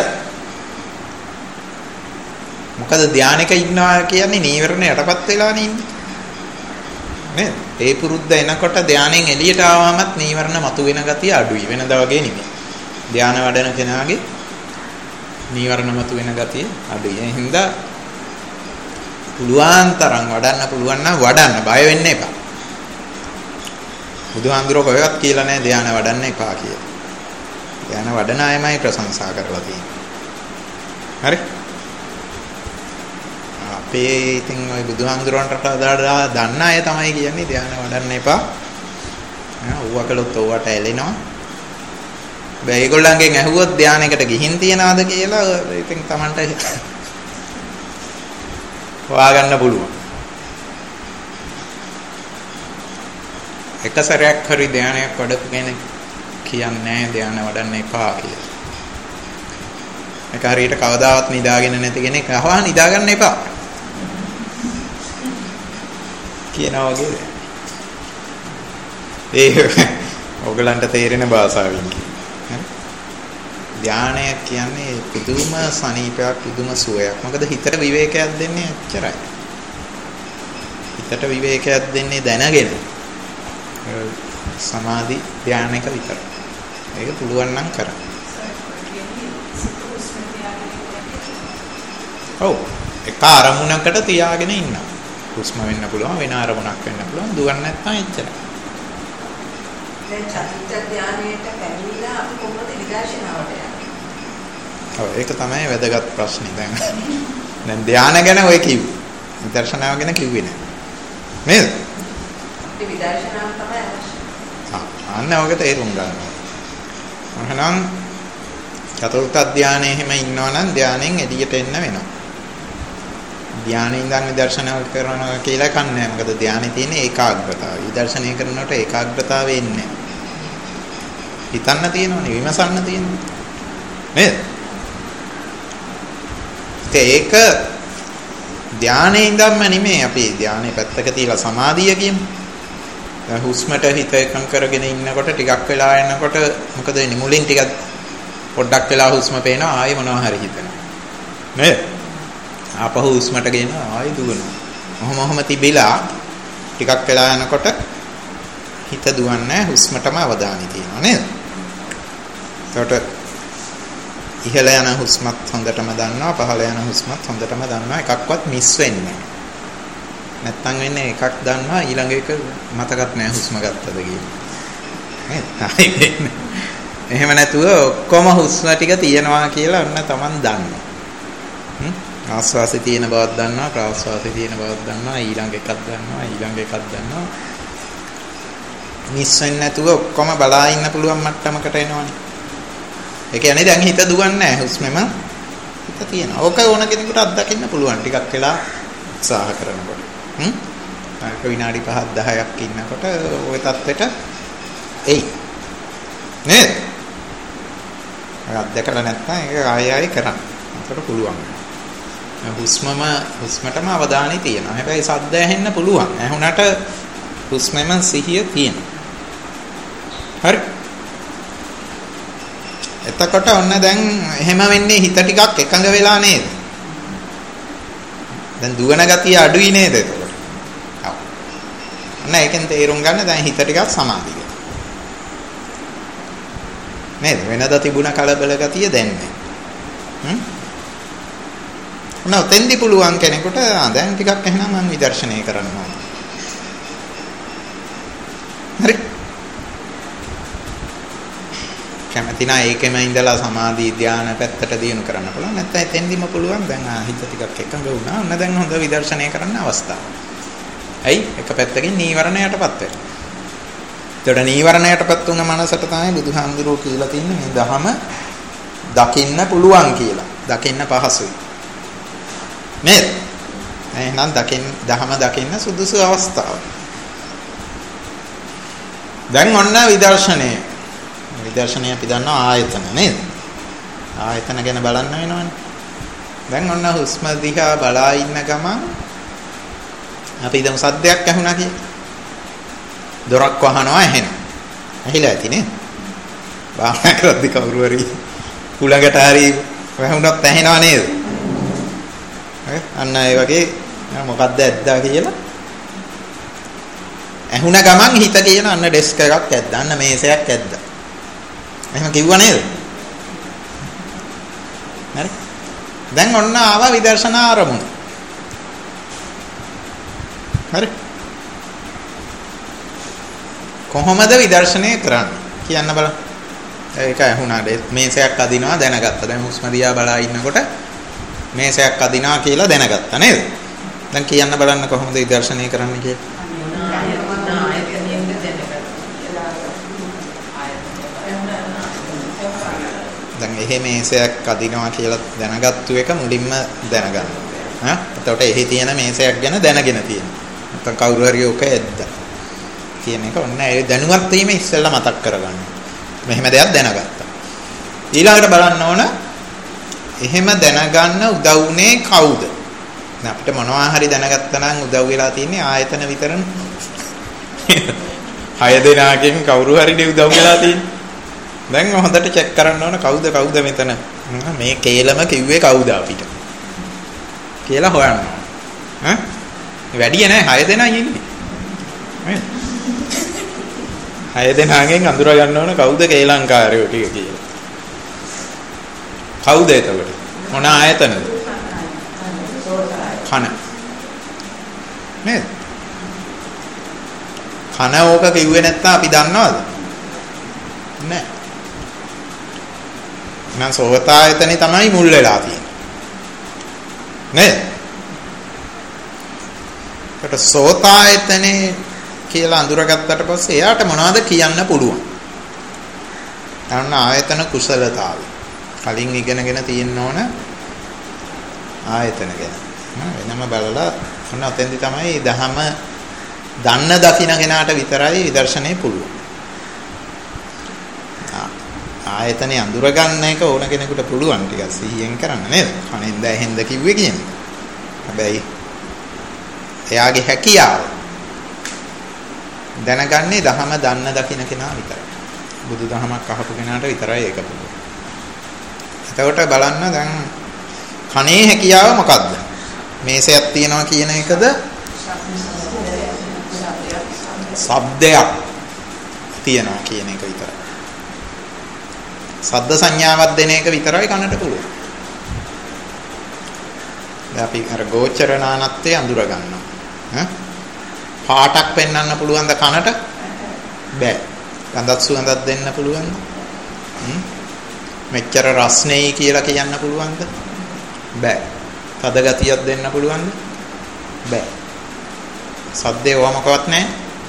මොකද ධානයක ඉන්නවා කියන්නේ නීවරණ යටපත් වෙලා නෙන්නේ. නේද? ඒ පුරුද්ද එනකොට ධානයෙන් එළියට ආවමත් නීවරණ මතුවෙන ගතිය අඩුයි. වෙනදා වගේ නෙමෙයි. ධාන වඩන කෙනාගේ නීවරණ මතුවෙන ගතිය අඩුයි. ඒ හින්දා පුළුවන් තරම් වඩන්න පුළුවන් නම් වඩන්න බය වෙන්න එපා. බුදුහාඳුරෝ කොහෙවත් කියලා නැහැ ධාන වඩන්න එපා කියලා. ධාන වඩන අයමයි ප්‍රශංසා කරලා තියෙන්නේ. හරි? අපේ ඉතින් ওই බුදුහාමුදුරන්ට වඩා දන්න අය තමයි කියන්නේ ධානය වඩන්න එපා. ඌවා කළොත් ඕවට ඇලෙනවා. බෑ ඒගොල්ලන්ගෙන් ඇහුවොත් ධානයකට ගිහින් තියනවාද කියලා ඉතින් Tamanට හොයාගන්න පුළුවන්. එක සැරයක් හරි ධානයක් වඩපු කෙනෙක් කියන්නේ ධානය වඩන්න එපා කියලා. ඒක හරියට කවදාවත් නිදාගෙන නැති කෙනෙක් අහවා නිදා ගන්න එපා කියනවා වගේ. ඒ ඔයගලන්ට තේරෙන භාෂාවෙන් කියන්නේ. ධානය කියන්නේ පුදුම සනීපයක් පුදුම සුවයක්. මොකද හිතට විවේකයක් දෙන්නේ එච්චරයි. හිතට විවේකයක් දෙන්නේ දැනගෙන. සමාධි ධානයක විතර. ඒක පුළුවන් නම් කරන්න. ඔව්. එක අරමුණකට තියාගෙන ඉන්නවා. හුස්ම වෙන්න පුළුවන්, වෙන අරමුණක් වෙන්න පුළුවන්. දුවන්නේ නැත්නම් එච්චරයි. දැන් චතුර්ථ ධානයට පැමිණිලා අපි කොහොමද විදර්ශනාවට යන්නේ? ඔව් ඒක තමයි වැදගත් ප්‍රශ්නේ දැන්. දැන් ධානය ගැන ඔය කිව්වේ. විදර්ශනාව ගැන කිව්වේ නෑ. නේද? ඒ විදර්ශනාව තමයි අවශ්‍ය. ආ අන්න ඔයක තේරුම් ගන්න. එහෙනම් චතුර්ථ ධානයේ හැම ඉන්නවනම් ධානයෙන් එළියට එන්න වෙනවා. ධානයේ ඉඳන් විදර්ශනාව කරනවා කියලා කන්නේ නැහැ. මොකද ධානයේ තියෙන ඒකාග්‍රතාවය. විදර්ශනය කරනකොට ඒකාග්‍රතාවය එන්නේ නැහැ. හිතන්න තියෙනවනේ, විමසන්න තියෙනවා. නේද? ඒක ධානයේ ඉඳන්ම නෙමෙයි අපි ධානයේ පැත්තක තියලා සමාධිය කියමු. දැන් හුස්මට හිත එකඟ කරගෙන ඉන්නකොට ටිකක් වෙලා යනකොට මොකද වෙන්නේ? මුලින් ටිකක් පොඩ්ඩක් වෙලා හුස්ම පේනවා ආයෙ මොනවා හරි හිතෙනවා. නේද? ආපහු හුස්මට ගෙනවා ආයෙ දුවනවා. ඔහොම ඔහොම තිබිලා ටිකක් වෙලා යනකොට හිත දුවන්නේ හුස්මටම අවධානය තියෙනවා නේද? එතකොට ඉහළ යන හුස්මත් හොඳටම දන්නවා පහළ යන හුස්මත් හොඳටම දන්නවා එකක්වත් මිස් වෙන්නේ නැහැ. නැත්තම් වෙන්නේ එකක් දන්නවා ඊළඟ එක මතකත් නැහැ හුස්ම ගත්තද කියලා. නේද? එහෙම නැතුව ඔක්කොම හුස්ම ටික තියෙනවා කියලා ඔන්න Taman දන්නවා. හ්ම් ආස්වාසි තියෙන බවක් දන්නවා ප්‍රාස්වාසි තියෙන බවක් දන්නවා ඊළඟ එකක් දන්නවා ඊළඟ එකක් දන්නවා. මිස් වෙන්නේ නැතුව ඔක්කොම බලා ඉන්න පුළුවන් මට්ටමකට එනවනේ. ඒ කියන්නේ දැන් හිත දුවන්නේ නැහැ හුස්මෙම හිත තියෙනවා. ඕක ඕන කෙනෙකුට අත්දකින්න පුළුවන් ටිකක් වෙලා උත්සාහ කරනකොට. හ්ම්? ඒක විනාඩි පහක් දහයක් ඉන්නකොට ওই තත්ත්වෙට එයි. නේද? අත්දකලා නැත්නම් ඒක ආයෙ ආයෙ කරන්න. ඒකට පුළුවන්. හුස්මම හුස්මටම අවධානය තියෙනවා. හැබැයි සද්ද ඇහෙන්න පුළුවන්. ඇහුණට හුස්මෙම සිහිය තියෙනවා. හරි. එතකොට ඔන්න දැන් එහෙම වෙන්නේ හිත ටිකක් එකඟ වෙලා නේද? දැන් දුවන ගතිය අඩුයි නේද එතකොට? ඔව්. ඔන්න ඒකෙන් තේරුම් ගන්න දැන් හිත ටිකක් සමාධිය. නේද? වෙනදා තිබුණ කලබල ගතිය දැන් නැහැ. හ්ම්? ඔන්න ඔතෙන්දි පුළුවන් කෙනෙකුට දැන් ටිකක් එහෙනම් මම විදර්ශනය කරනවා. හරි. කැමති නම් ඒකෙම ඉඳලා සමාධි ධානය පැත්තට දියුණු කරන්න පුළුවන්. නැත්නම් එතෙන්දිම පුළුවන් දැන් හිත ටිකක් එකඟ වුණා. ඔන්න දැන් හොඳ විදර්ශනය කරන්න අවස්ථාව. ඇයි? එක පැත්තකින් නීවරණයටපත් වෙනවා. ඒතකොට නීවරණයටපත් වුණ මනසට තමයි බුදුහාමුදුරුවෝ කියලා තින්නේ මේ ධහම දකින්න පුළුවන් කියලා. දකින්න පහසුයි. නේද? එහෙනම් දකින්න ධහම දකින්න සුදුසු අවස්ථාව. දැන් ඔන්න විදර්ශනය විදර්ශනය අපි දන්නවා ආයතන නේද? ආයතන ගැන බලන්න වෙනවනේ. දැන් ඔන්න හුස්ම දිහා බලා ඉන්න ගමන් අපි දැන් සද්දයක් ඇහුණා කියලා. දොරක් වහනවා ඇහෙනවා. ඇහිලා ඇති නේද? භාවනා කරද්දි කවුරු හරි කුලඟට හරි වැහුණොත් ඇහෙනව නේද? හරි අන්න ඒ වගේ මොකද්ද ඇද්දා කියලා ඇහුණ ගමන් හිත කියන අන්න ඩෙස්ක් එකක් ඇද්දා අන්න මේසයක් ඇද්දා. එහෙම කිව්වා නේද? හරි. දැන් ඔන්න ආවා විදර්ශනා ආරමුණ. හරි. කොහොමද විදර්ශනය කරන්නේ? කියන්න බලන්න. ඒක ඇහුණා මේසයක් අදිනවා දැනගත්තා. දැන් හුස්ම දිහා බලා ඉන්නකොට මේසයක් අදිනවා කියලා දැනගත්තා නේද? දැන් කියන්න බලන්න කොහොමද විදර්ශනය කරන්නේ කියලා. දැන් එහෙ මේසයක් අදිනවා කියලා දැනගත්තු එක මුලින්ම දැනගන්න. හා? එතකොට එහි තියෙන මේසයක් ගැන දැනගෙන තියෙනවා. නැත්නම් කවුරු හරි ඔක ඇද්දා කියන එක ඔන්න ඒ දැනුවත් වීම ඉස්සෙල්ලා මතක් කරගන්න. මෙහෙම දෙයක් දැනගත්තා. ඊළඟට බලන්න ඕන එහෙම දැනගන්න උදව් උනේ කවුද? දැන් අපිට මොනවා හරි දැනගත්තා නම් උදව් වෙලා තියෙන්නේ ආයතන විතරනේ. හය දෙනාගෙන් කවුරු හරි උදව් වෙලා තියෙන්නේ. දැන් හොඳට චෙක් කරන්න ඕන කවුද කවුද මෙතන මේ කේලම කිව්වේ කවුද අපිට කියලා හොයන්න. ඈ වැඩි නෑ හය දෙනා ඉන්නේ. නේද? හය දෙනාගෙන් අඳුර ගන්න ඕන කවුද කේලංකාරයෝ ටික කියලා. කවුද එතකොට? මොන ආයතනද? නේද? කන ඕක කිව්වේ නැත්නම් අපි දන්නවද? නෑ. නම් සෝතායතනේ තමයි මුල් වෙලා තියෙන්නේ. නේද? ඒකට සෝතායතනේ කියලා අඳුරගත්තට පස්සේ එයාට මොනවද කියන්න පුළුවන්? අන්න ආයතන කුසලතාවය. කලින් ඉගෙනගෙන තියෙන්න ඕන ආයතන ගැන. වෙනම බලලා ඔන්න ඔතෙන්දි තමයි දහම දන්න දකින්න කෙනාට විතරයි විදර්ශනේ පුළුවන්. ආයතනේ අඳුර ගන්න එක ඕන කෙනෙකුට පුළුවන් ටිකක් සිහියෙන් කරන්න නේද? කණෙන් දැහෙන්ද කිව්වේ කියන්නේ. හැබැයි එයාගේ හැකියාව දැනගන්නේ දහම දන්න දකින්න කෙනා විතරයි. බුදු දහමක් අහපු කෙනාට විතරයි ඒක පුළුවන්. එතකොට බලන්න දැන් කනේ හැකියාව මොකද්ද? මේසයක් තියනවා කියන එකද? ශබ්දයක් තියනවා කියන එක විතරයි. ශබ්ද සංඥාවක් දෙන එක විතරයි කනට පුළුවන්. දැන් අපි අර ගෝචර නානත්වයේ අඳුර ගන්නවා. ඈ පාටක් පෙන්වන්න පුළුවන්ද කනට? බෑ. ගඳක් සුවඳක් දෙන්න පුළුවන්ද? හ්ම් මෙච්චර රස්නෙයි කියලා කියන්න පුළුවන්ද? බෑ. තද ගතියක් දෙන්න පුළුවන්ද? බෑ. සද්දේ වමකවත් නැහැ.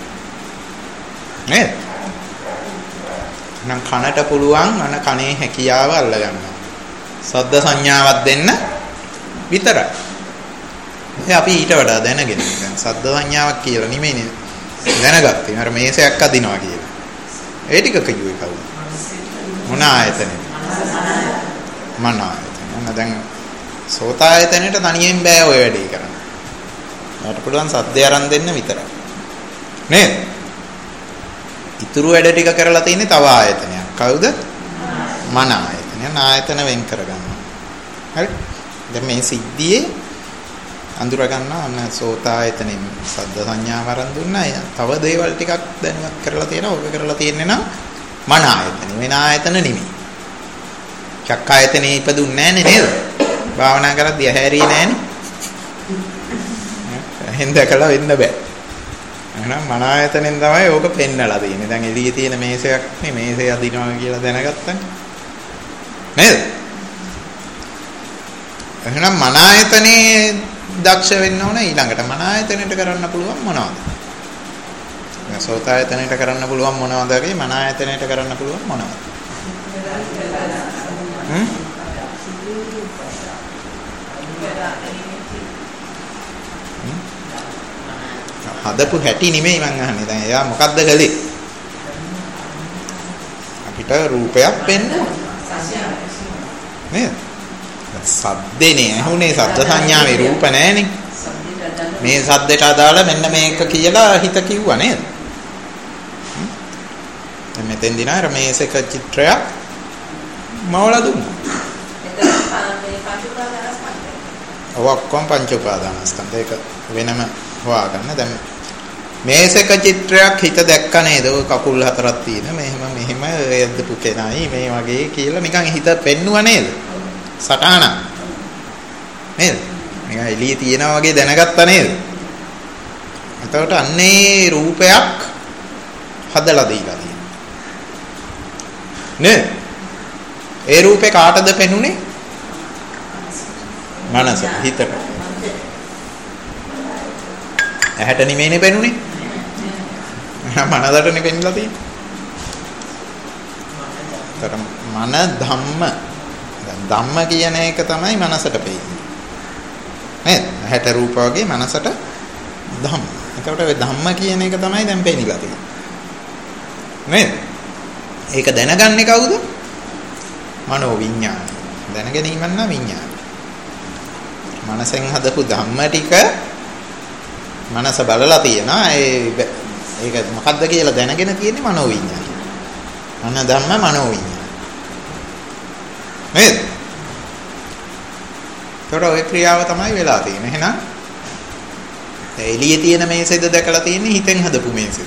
නේද? නම් කනට පුළුවන් අන කනේ හැකියාව අල්ල ගන්නවා. සද්ද සංඥාවක් දෙන්න විතරයි. ඒ අපි ඊට වඩා දැනගෙන දැන් සද්ද සංඥාවක් කියලා නෙමෙයිනේ දැනගත්තේ. අර මේසයක් අදිනවා කියලා. ඒ ටික කිව්වේ කවුද? මොන ආයතනෙද? මන ආයතන. අන්න දැන් සෝතායතනෙට තනියෙන් බෑ ඔය වැඩේ කරන්න. යාට පුළුවන් සද්දය අරන් දෙන්න විතරයි. නේද? ඉතුරු වැඩ ටික කරලා තියෙන්නේ තව ආයතනයක්. කවුද? මන ආයතනය. ආයතන වෙන් කරගන්නවා. හරි? දැන් මේ සිද්ධියේ අඳුර ගන්නවා අන්න සෝතායතනෙ සද්ද සංඥාව අරන් දුන්නා. තව දේවල් ටිකක් දැනුවත් කරලා තියෙනවා. ඔබ කරලා තියෙන්නේ නම් මන ආයතනෙ. වෙන ආයතන නෙමෙයි. චක්ක ආයතනෙ ඉපදුන්නේ නැහනේ නේද? භාවනා කරද්දී ඇහැරියේ නැහනේ. එහෙන් දැකලා වෙන්න බෑ. එහෙනම් මන ආයතනෙන් තමයි ඕක පෙන්නලා තියෙන්නේ. දැන් එළියේ තියෙන මේසයක් නේ මේසේ අදිනවා කියලා දැනගත්තා නේද? එහෙනම් මන ආයතනේ දක්ෂ වෙන්න ඕන ඊළඟට මන ආයතනෙට කරන්න පුළුවන් මොනවද? දැන් සෝත ආයතනෙට කරන්න පුළුවන් මොනවද වගේ මන ආයතනෙට කරන්න පුළුවන් මොනවද? හ්ම්? හදපු හැටි නෙමෙයි මං අහන්නේ. දැන් එයා මොකද්ද කළේ? අපිට රූපයක් පෙන්වනවා. නේද? සද්දේනේ ඇහුනේ සද්ද සංඥාවේ රූප නැහැනේ. මේ සද්දට අදාළ මෙන්න මේක කියලා හිත කිව්වා නේද? දැන් මෙතෙන් දින අර මේසක චිත්‍රයක් මවලා දුන්නා. ඔව් ඔක්කොම පංච උපාදානස්කන්ධ ඒක වෙනම හොයාගන්න. දැන් මේසක චිත්‍රයක් හිත දැක්ක නේද? ඔය කකුල් හතරක් තියෙන මෙහෙම මෙහෙම යද්දපු කෙනයි මේ වගේ කියලා නිකන් හිත පෙන්නුවා නේද? සටහන නේද? නිකන් එළියේ තියනවා වගේ දැනගත්තා නේද? එතකොට අන්නේ රූපයක් හදලා දීලා තියෙනවා. නේද? ඒ රූපේ කාටද පෙනුනේ? මනස හිතට. ඇහැට නෙමෙයිනේ පෙනුනේ. මනසටනේ පෙන්නලා තියෙන්නේ. තර මන ධම්ම. දැන් ධම්ම කියන එක තමයි මනසට පෙන්නේ. නේද? ඇහැට රූප වගේ මනසට ධම්ම. එතකොට ඔය ධම්ම කියන එක තමයි දැන් පෙන්නලා තියෙන්නේ. නේද? ඒක දැනගන්නේ කවුද? මනෝ විඥානය. දැනගැනීම නම් විඥානය. මනසෙන් හදපු ධම්ම ටික මනස බලලා තියෙනවා. ඒ ඒක මොකද්ද කියලා දැනගෙන තියෙන්නේ මනෝ විඥානය. මන ධම්ම මනෝ විඥානය. නේද? ඒතර ඔය ක්‍රියාව තමයි වෙලා තියෙන්නේ. එහෙනම් එළියේ තියෙන මේසෙද දැකලා තියෙන්නේ හිතෙන් හදපු මේසෙද?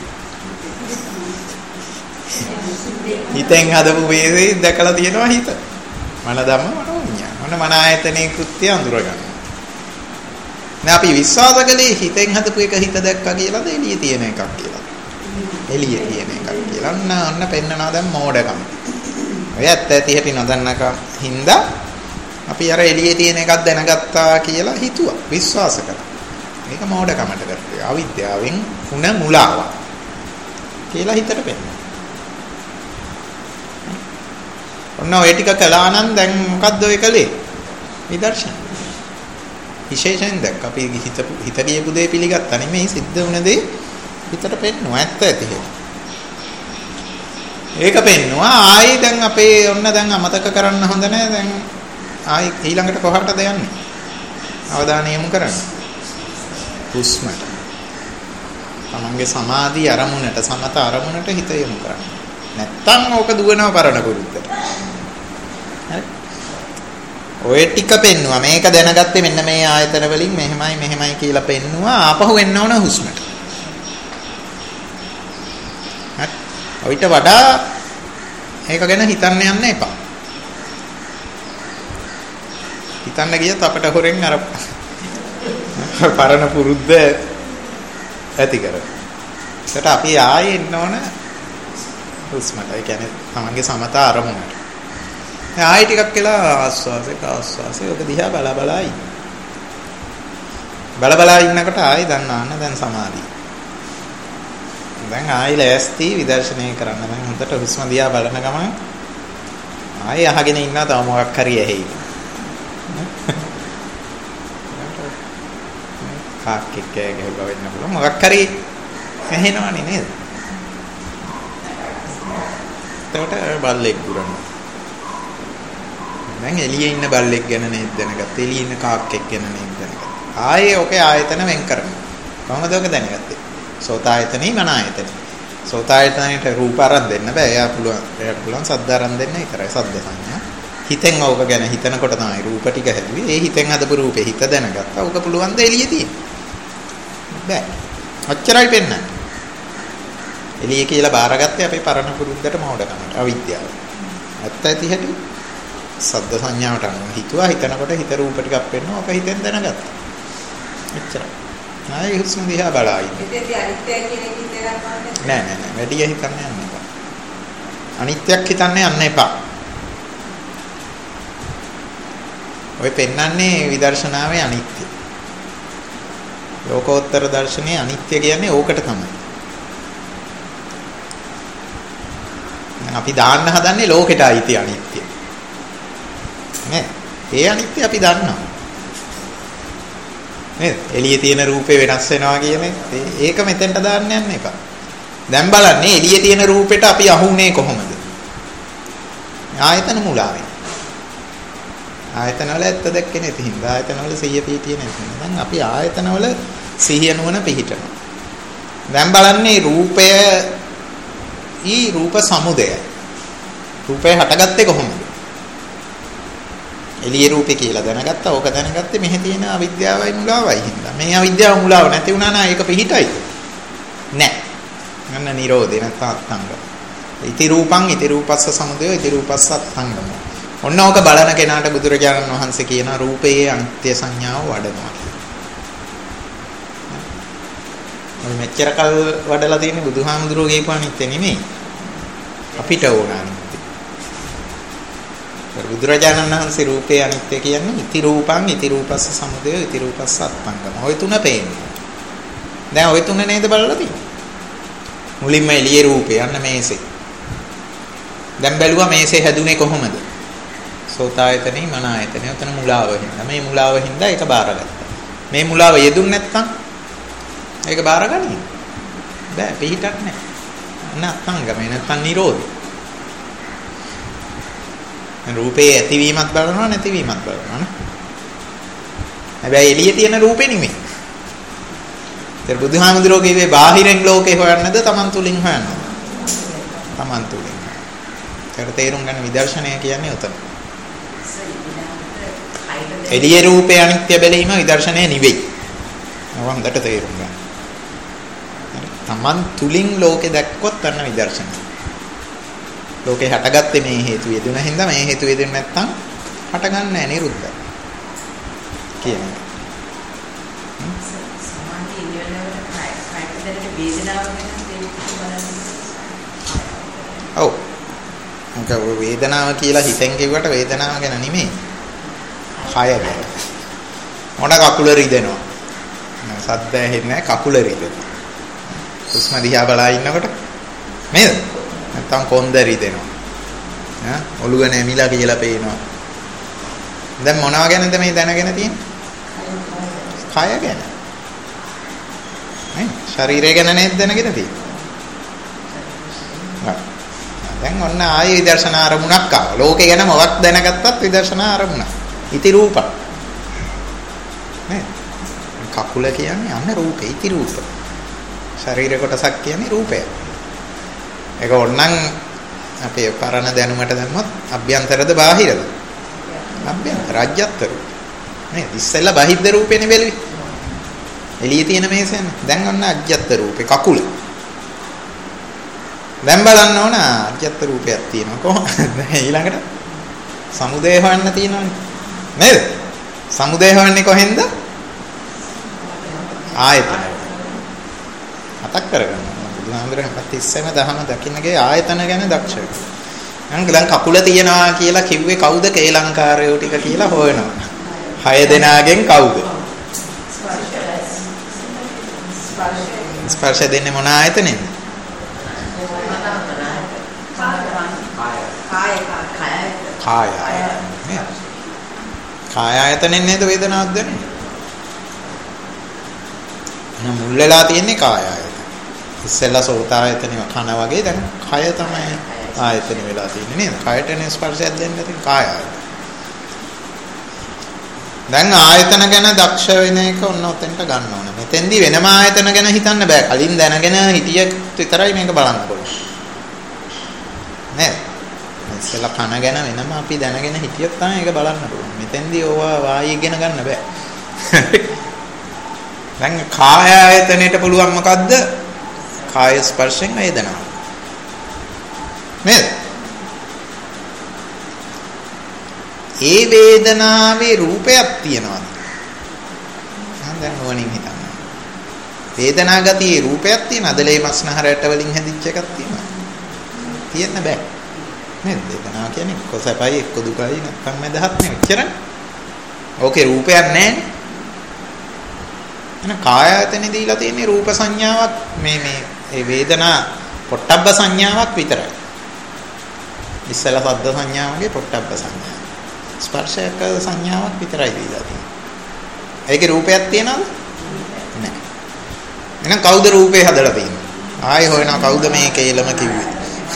හිතෙන් හදපු මේසෙ දැකලා තියෙනවා හිත. මන ධම්ම මනෝ විඥානය. මොන මන ආයතනයේ කෘත්‍ය අඳුර ගන්න. දැන් අපි විශ්වාස කළේ හිතෙන් හදපු එක හිත දැක්කා කියලාද එළියේ තියෙන එකක් කියලා. එළියේ තියෙන එකක් කියලා. අන්න අන්න පෙන්නනවා දැන් මෝඩකම. ඔය ඇත්ත ඇති හැටි නොදන්නක හින්දා අපි අර එළියේ තියෙන එකක් දැනගත්තා කියලා හිතුවා. විශ්වාස කළා. මේක මෝඩකමට කරේ. අවිද්‍යාවෙන් උන මුලාවක් කියලා හිතට පෙන්නනවා. ඔන්න ඔය ටික කළා නම් දැන් මොකද්ද ඔය කළේ? විදර්ශන. විශේෂයෙන් දැක්ක අපි හිත හිත කියපු දේ පිළිගත්තා නෙමෙයි සිද්ධ වුණ දේ හිතට පෙන්නවා ඇත්ත ඇති හැටි. ඒක පෙන්නවා ආයි දැන් අපේ ඔන්න දැන් අමතක කරන්න හොඳ නැහැ දැන් ආයි ඊළඟට කොහාටද යන්නේ? අවධානය යොමු කරන්න. හුස්මට. තමන්ගේ සමාධි අරමුණට සමත අරමුණට හිත යොමු කරන්න. නැත්තම් ඕක දුවනවා පරණ කුරුද්දට. හරි. ඔය ටික පෙන්නවා මේක දැනගත්තේ මෙන්න මේ ආයතන වලින් මෙහෙමයි මෙහෙමයි කියලා පෙන්නවා ආපහු එන්න ඕන හුස්මට. හරි. ඔයිට වඩා ඒක ගැන හිතන්න යන්න එපා. හිතන්න ගියත් අපිට හොරෙන් අර පරණ පුරුද්ද ඇති කරගන්න. ඒකට අපි ආයෙ එන්න ඕන හුස්මට. ඒ කියන්නේ තමන්ගේ සමත අරමුණට. ආයෙ ටිකක් කියලා ආස්වාසයක ආස්වාසය ඔක දිහා බල බලා ඉන්න. බල බලා ඉන්නකොට ආයෙ දන්නාන්න දැන් සමාධිය. දැන් ආයෙ ලෑස්ති විදර්ශනය කරන්න. දැන් හොඳට හුස්ම දිහා බලන ගමන් ආයෙ අහගෙන ඉන්නවා තව මොකක් හරි ඇහි. කාක්කෙක් කෑ ගහලා වෙන්න පුළුවන්. මොකක් හරි ඇහෙනවනේ නේද? එතකොට බල්ලෙක් දුරනවා. දැන් එළියේ ඉන්න බල්ලෙක් ගැන නේද දැනගත්තේ. එළියේ ඉන්න කාක්කෙක් ගැන නේද දැනගත්තේ. ආයේ ඔකේ ආයතන වෙන් කරනවා. කොහොමද ඔක දැනගත්තේ? සෝතායතනෙයි මන ආයතනෙයි. සෝතායතනෙට රූප අරන් දෙන්න බෑ. එයා පුළුවන්. එයාට පුළුවන් සද්ද අරන් දෙන්න විතරයි. සද්ද සංඥා. හිතෙන් ඕක ගැන හිතනකොට තමයි රූප ටික හැදුවේ. ඒ හිතෙන් හදපු රූපේ හිත දැනගත්තා. ඕක පුළුවන් ද එළියේ තියෙන. බෑ. ඔච්චරයි පෙන්නන්නේ. එළිය කියලා බාරගත්තේ අපේ පරණ පුරුද්දට මෝඩකමට අවිද්‍යාව. ඇත්ත ඇති හැටි සද්ද සංඥාවට අනුව හිතුවා හිතනකොට හිත රූප ටිකක් පෙන්වනවා. ඔක හිතෙන් දැනගත්තා. එච්චරයි. ආයේ හුස්ම දිහා බලා ඉන්න. හිතේදී අනිත්‍ය කියන එක හිතේ ගන්නවද? නෑ නෑ නෑ. වැඩි හිතන්න යන්න එපා. අනිත්‍යක් හිතන්න යන්න එපා. ඔය පෙන්වන්නේ විදර්ශනාවේ අනිත්‍ය. ලෝකෝත්තර දර්ශනයේ අනිත්‍ය කියන්නේ ඕකට තමයි. අපි දාන්න හදන්නේ ලෝකෙට අයිති අනිත්‍ය. නේ? ඒ අනිත්‍ය අපි දන්නවා. නේද? එළියේ තියෙන රූපේ වෙනස් වෙනවා කියන්නේ ඒක මෙතෙන්ට දාන්න යන්න එපා. දැන් බලන්නේ එළියේ තියෙන රූපෙට අපි අහුනේ කොහොමද? ආයතන මුලාවෙන්. ආයතන වල ඇත්ත දැක්කේ නැති හින්දා ආයතන වල සිහිය පිහිටියේ නැති හින්දා දැන් අපි ආයතන වල සිහිය නුවණ පිහිටනවා. දැන් බලන්නේ රූපය ඊ රූප සමුදය. රූපය හටගත්තේ කොහොමද? එළියේ රූපේ කියලා දැනගත්තා. ඕක දැනගත්තේ මෙහි තියෙන අවිද්‍යාවයි මුලාවයි හින්දා. මේ අවිද්‍යාව මුලාව නැති වුණා නම් ඒක පිහිටයි. නෑ. ගන්න නිරෝධේ නැත්නම් අත්ංග. ඉති රූපං ඉති රූපස්ස සමුදය ඉති රූපස්ස අත්ංගම. ඔන්න ඕක බලන කෙනාට බුදුරජාණන් වහන්සේ කියන රූපයේ අනිත්‍ය සංඥාව වඩනවා. ඔය මෙච්චර කල් වඩලා තියෙන බුදුහාමුදුරුවෝ කියපු අනිත්‍ය නෙමෙයි. අපිට ඕන අනිත්‍ය. බුදුරජාණන් වහන්සේ රූපයේ අනිත්‍ය කියන්නේ ඉති රූපං ඉති රූපස්ස සමුදය ඉති රූපස්ස අත්ංගම. ඔය තුන පේන්නේ. දැන් ඔය තුන නේද බලලා තියෙන්නේ. මුලින්ම එළියේ රූපේ යන්න මේසේ. දැන් බැලුවා මේසේ හැදුනේ කොහොමද? සෝතායතනෙයි මන ආයතනෙයි. උතන මුලාව හින්දා. මේ මුලාව හින්දා ඒක බාරගත්තා. මේ මුලාව යෙදුන් නැත්තම් ඒක බාරගන්නේ බෑ. පිහිටක් නැහැ. නැත්නම් නැත්නම් නිරෝධ. රූපේ ඇතිවීමත් බලනවා නැතිවීමත් බලනවා නේ. හැබැයි එළියේ තියෙන රූපේ නෙමෙයි. ඒතර බුදුහාමුදුරුවෝ කිව්වේ බාහිරෙන් ලෝකේ හොයන්නද Taman තුලින් හොයන්නද? Taman තුලින්. ඒකට තේරුම් ගන්න විදර්ශනය කියන්නේ උතන. එළියේ රූපේ අනිත්‍ය බැලීම විදර්ශනය නෙවෙයි. මම හොඳට තේරුම් ගන්න. Taman තුලින් ලෝකේ දැක්කොත් අන්න විදර්ශනය. ලෝකේ හටගත්තේ මේ හේතු යෙදුන හින්දා මේ හේතු යෙදුනේ නැත්තම් හටගන්නේ නැහැ නිරුද්ධයි. කියන එක. අන්ති ඉන්නවලට කයිට දෙක වේදනාව ගැන බලන්න. ඔව්. මොකද වේදනාව කියලා හිතෙන් කිව්වට වේදනාව ගැන නෙමෙයි. කය ගැන. මොන කකුල රිදෙනවා. සද්ද ඇහෙන්නේ නැහැ කකුල රිදෙනවා. හුස්ම දිහා බලා ඉන්නකොට නේද? නැත්තම් කොන්ද රිදෙනවා. ඈ ඔළුව නැමිලා කියලා පේනවා. දැන් මොනවා ගැනද මේ දැනගෙන තියෙන්නේ? කය ගැන. නේ? ශරීරය ගැන නේද දැනගෙන තියෙන්නේ? දැන් ඔන්න ආයේ විදර්ශනා අරමුණක් ආවා. ලෝකේ ගැන මොකක් දැනගත්තත් විදර්ශනා අරමුණක්. ඉති රූප. නේ? කකුල කියන්නේ අන්න රූපේ ඉති රූප. ශරීර කොටසක් කියන්නේ රූපය. ඒක ඕනනම් අපේ පරණ දැනුමට දැම්මොත් අභ්‍යන්තරද බාහිරද? අභ්‍යන්තර රාජ්‍යත්තර. නේ ඉස්සෙල්ලා බාහිද්ද රූපේනේ බැලුවේ. එළියේ තියෙන මේසෙන්. දැන් ඔන්න අජ්‍යත්ත රූපේ කකුල. දැන් බලන්න ඕන අජ්‍යත්ත රූපයක් තියෙනවා කොහොමද? ඊළඟට සමුදය හොයන්න තියෙනවනේ. නේද? සමුදය හොයන්නේ කොහෙන්ද? ආයතන. මතක් කරගන්න. බුදුහාමුදුරන්පත් ඉස්සෙම දහම දකින්නගේ ආයතන ගැන දක්ෂ වෙනවා. නම් දැන් කකුල තියනවා කියලා කිව්වේ කවුද? කේලංකාරයෝ ටික කියලා හොයනවා. හය දෙනාගෙන් කවුද? ස්පර්ශ දෙන්නේ මොන ආයතනෙන්ද? කාය ආයතන. කාය ආයතනෙන් නේද වේදනාවක් දැනෙන්නේ? එහෙනම් මුල් වෙලා තියෙන්නේ කාය ආයතන. ඉස්සෙල්ලා සෝත ආයතනෙම කන වගේ දැන් කය තමයි ආයතන වෙලා තියෙන්නේ නේද? කයටනේ ස්පර්ශයක් දෙන්නේ නැතිනම් කාය ආයතන. දැන් ආයතන ගැන දක්ෂ වෙන එක ඔන්න ඔතෙන්ට ගන්න ඕන. මෙතෙන්දී වෙනම ආයතන ගැන හිතන්න බෑ. කලින් දැනගෙන හිටිය විතරයි මේක බලන්න පුළුවන්. නේද? ඉස්සෙල්ලා කන ගැන වෙනම අපි දැනගෙන හිටියොත් තමයි ඒක බලන්න පුළුවන්. මෙතෙන්දී ඕවා වායි ඉගෙන ගන්න බෑ. දැන් කාය ආයතනෙට පුළුවන් මොකද්ද? කාය ස්පර්ශයෙන් වේදනාව. නේද? ඒ වේදනාවේ රූපයක් තියෙනවද? මම දැන් ඕනින් හිතන්න. වේදනා ගතියේ රූපයක් තියෙනවද? ලේ මස්නහරයට වලින් හැදිච්ච එකක් තියෙනවද? තියෙන්න බෑ. නේද? වේදනාව කියන්නේ එක්ක සැපයි එක්ක දුකයි නැත්නම් මදහත් නෙවෙයි. එච්චරනේ. ඕකේ රූපයක් නැහැ. එන කාය ආයතනෙ දීලා තියෙන්නේ රූප සංඥාවක් මේ මේ ඒ වේදනා පොට්ටබ්බ සංඥාවක් විතරයි. ඉස්සලා සද්ද සංඥාවගේ පොට්ටබ්බ සංඥාව. ස්පර්ශයක සංඥාවක් විතරයි දීලා තියෙන්නේ. ඒකේ රූපයක් තියනවද? නැහැ. එහෙනම් කවුද රූපේ හදලා තියෙන්නේ? ආයෙ හොයනවා කවුද මේ කේලම කිව්වේ?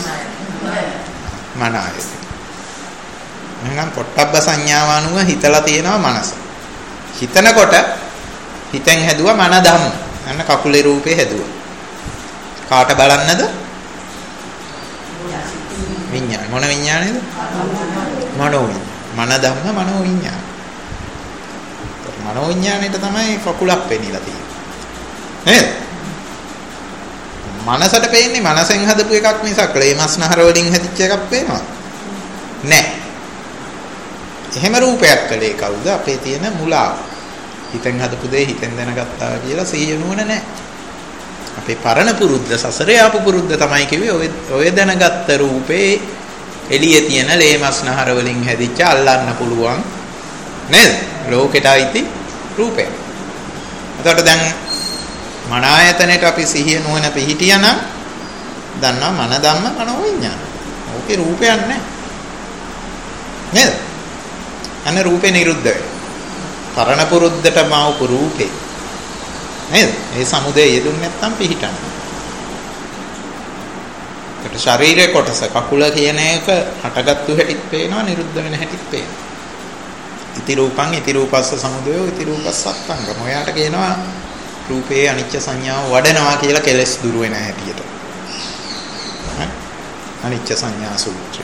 මන ආයතන. එහෙනම් පොට්ටබ්බ සංඥාව අනුව හිතලා තියෙනවා මනස. හිතනකොට හිතෙන් හැදුවා මන ධම්ම. අන්න කකුලේ රූපේ හැදුවා. කාට බලන්නද? විඥාන. මොන විඥානේද? මනෝ විඥාන. මන ධම්ම මනෝ විඥාන. මනෝ විඥානෙට තමයි කකුලක් පෙන්නලා තියෙන්නේ. නේද? මනසට පෙන්නේ මනසෙන් හදපු එකක් මිසක් ලේමස්නහර වලින් හැදිච්ච එකක් පේනවා. නෑ. එහෙම රූපයක් කලේ කවුද? අපේ තියෙන මුලාව. හිතෙන් හදපු දේ හිතෙන් දැනගත්තා කියලා සිහිය නුවණ නැහැ. අපේ පරණ පුරුද්ද සසරේ ආපු පුරුද්ද තමයි කිව්වේ ඔය ඔය දැනගත්ත රූපේ එළියේ තියෙන ලේමස්නහර වලින් හැදිච්ච අල්ලන්න පුළුවන් නේද? ලෝකෙට අයිති රූපය. එතකොට දැන් මන ආයතනෙට අපි සිහිය නුවණ පිහිටියා නම් දන්නවා මන ධම්ම මනෝ විඥාන. ඕකේ රූපයක් නැහැ. නේද? අනේ රූපේ නිරුද්ධ වෙනවා. පරණ පුරුද්දට මාවපු රූපේ නේද? ඒ සමුදේ යෙදුන්නේ නැත්තම් පිහිටන්න. ඒකට ශරීරයේ කොටස කකුල කියන එක හටගත්තු හැටිත් පේනවා නිරුද්ධ වෙන හැටිත් පේනවා. ඉති රූපං ඉති රූපස්ස සමුදයෝ ඉති රූපස්ස අත්ංගම. ඔයාට කියනවා රූපේ අනිච්ච සංඥාව වඩනවා කියලා කෙලස් දුරු වෙන හැටියට. අනිච්ච සංඥා සූත්‍රය.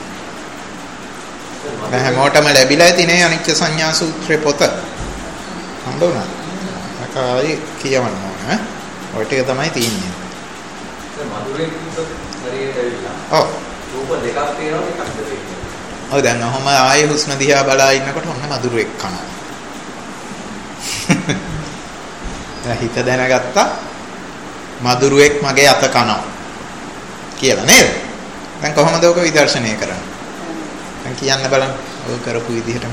හැමෝටම ලැබිලා තියෙන අනිච්ච සංඥා සූත්‍රේ පොත. හම්බ වුණා. අකයි කියවන්න ඕන ඈ. ඔය ටික තමයි තියෙන්නේ. ඒ මధుරේ කුප්ප ශරීරයට ඇවිල්ලා. ඔව්. රූප දෙකක් තියෙනවා එකක්ද තියෙන්නේ. ඔව් දැන් අහම ආයේ හුස්ම දිහා බලා ඉන්නකොට ඔන්න මధుරෙක් කනවා. දැන් හිත දැනගත්තා මදුරුවෙක් මගේ අත කනවා කියලා නේද? දැන් කොහොමද ඔක විදර්ශනය කරන්නේ? දැන් කියන්න බලන්න. ඔය කරපු විදිහටම.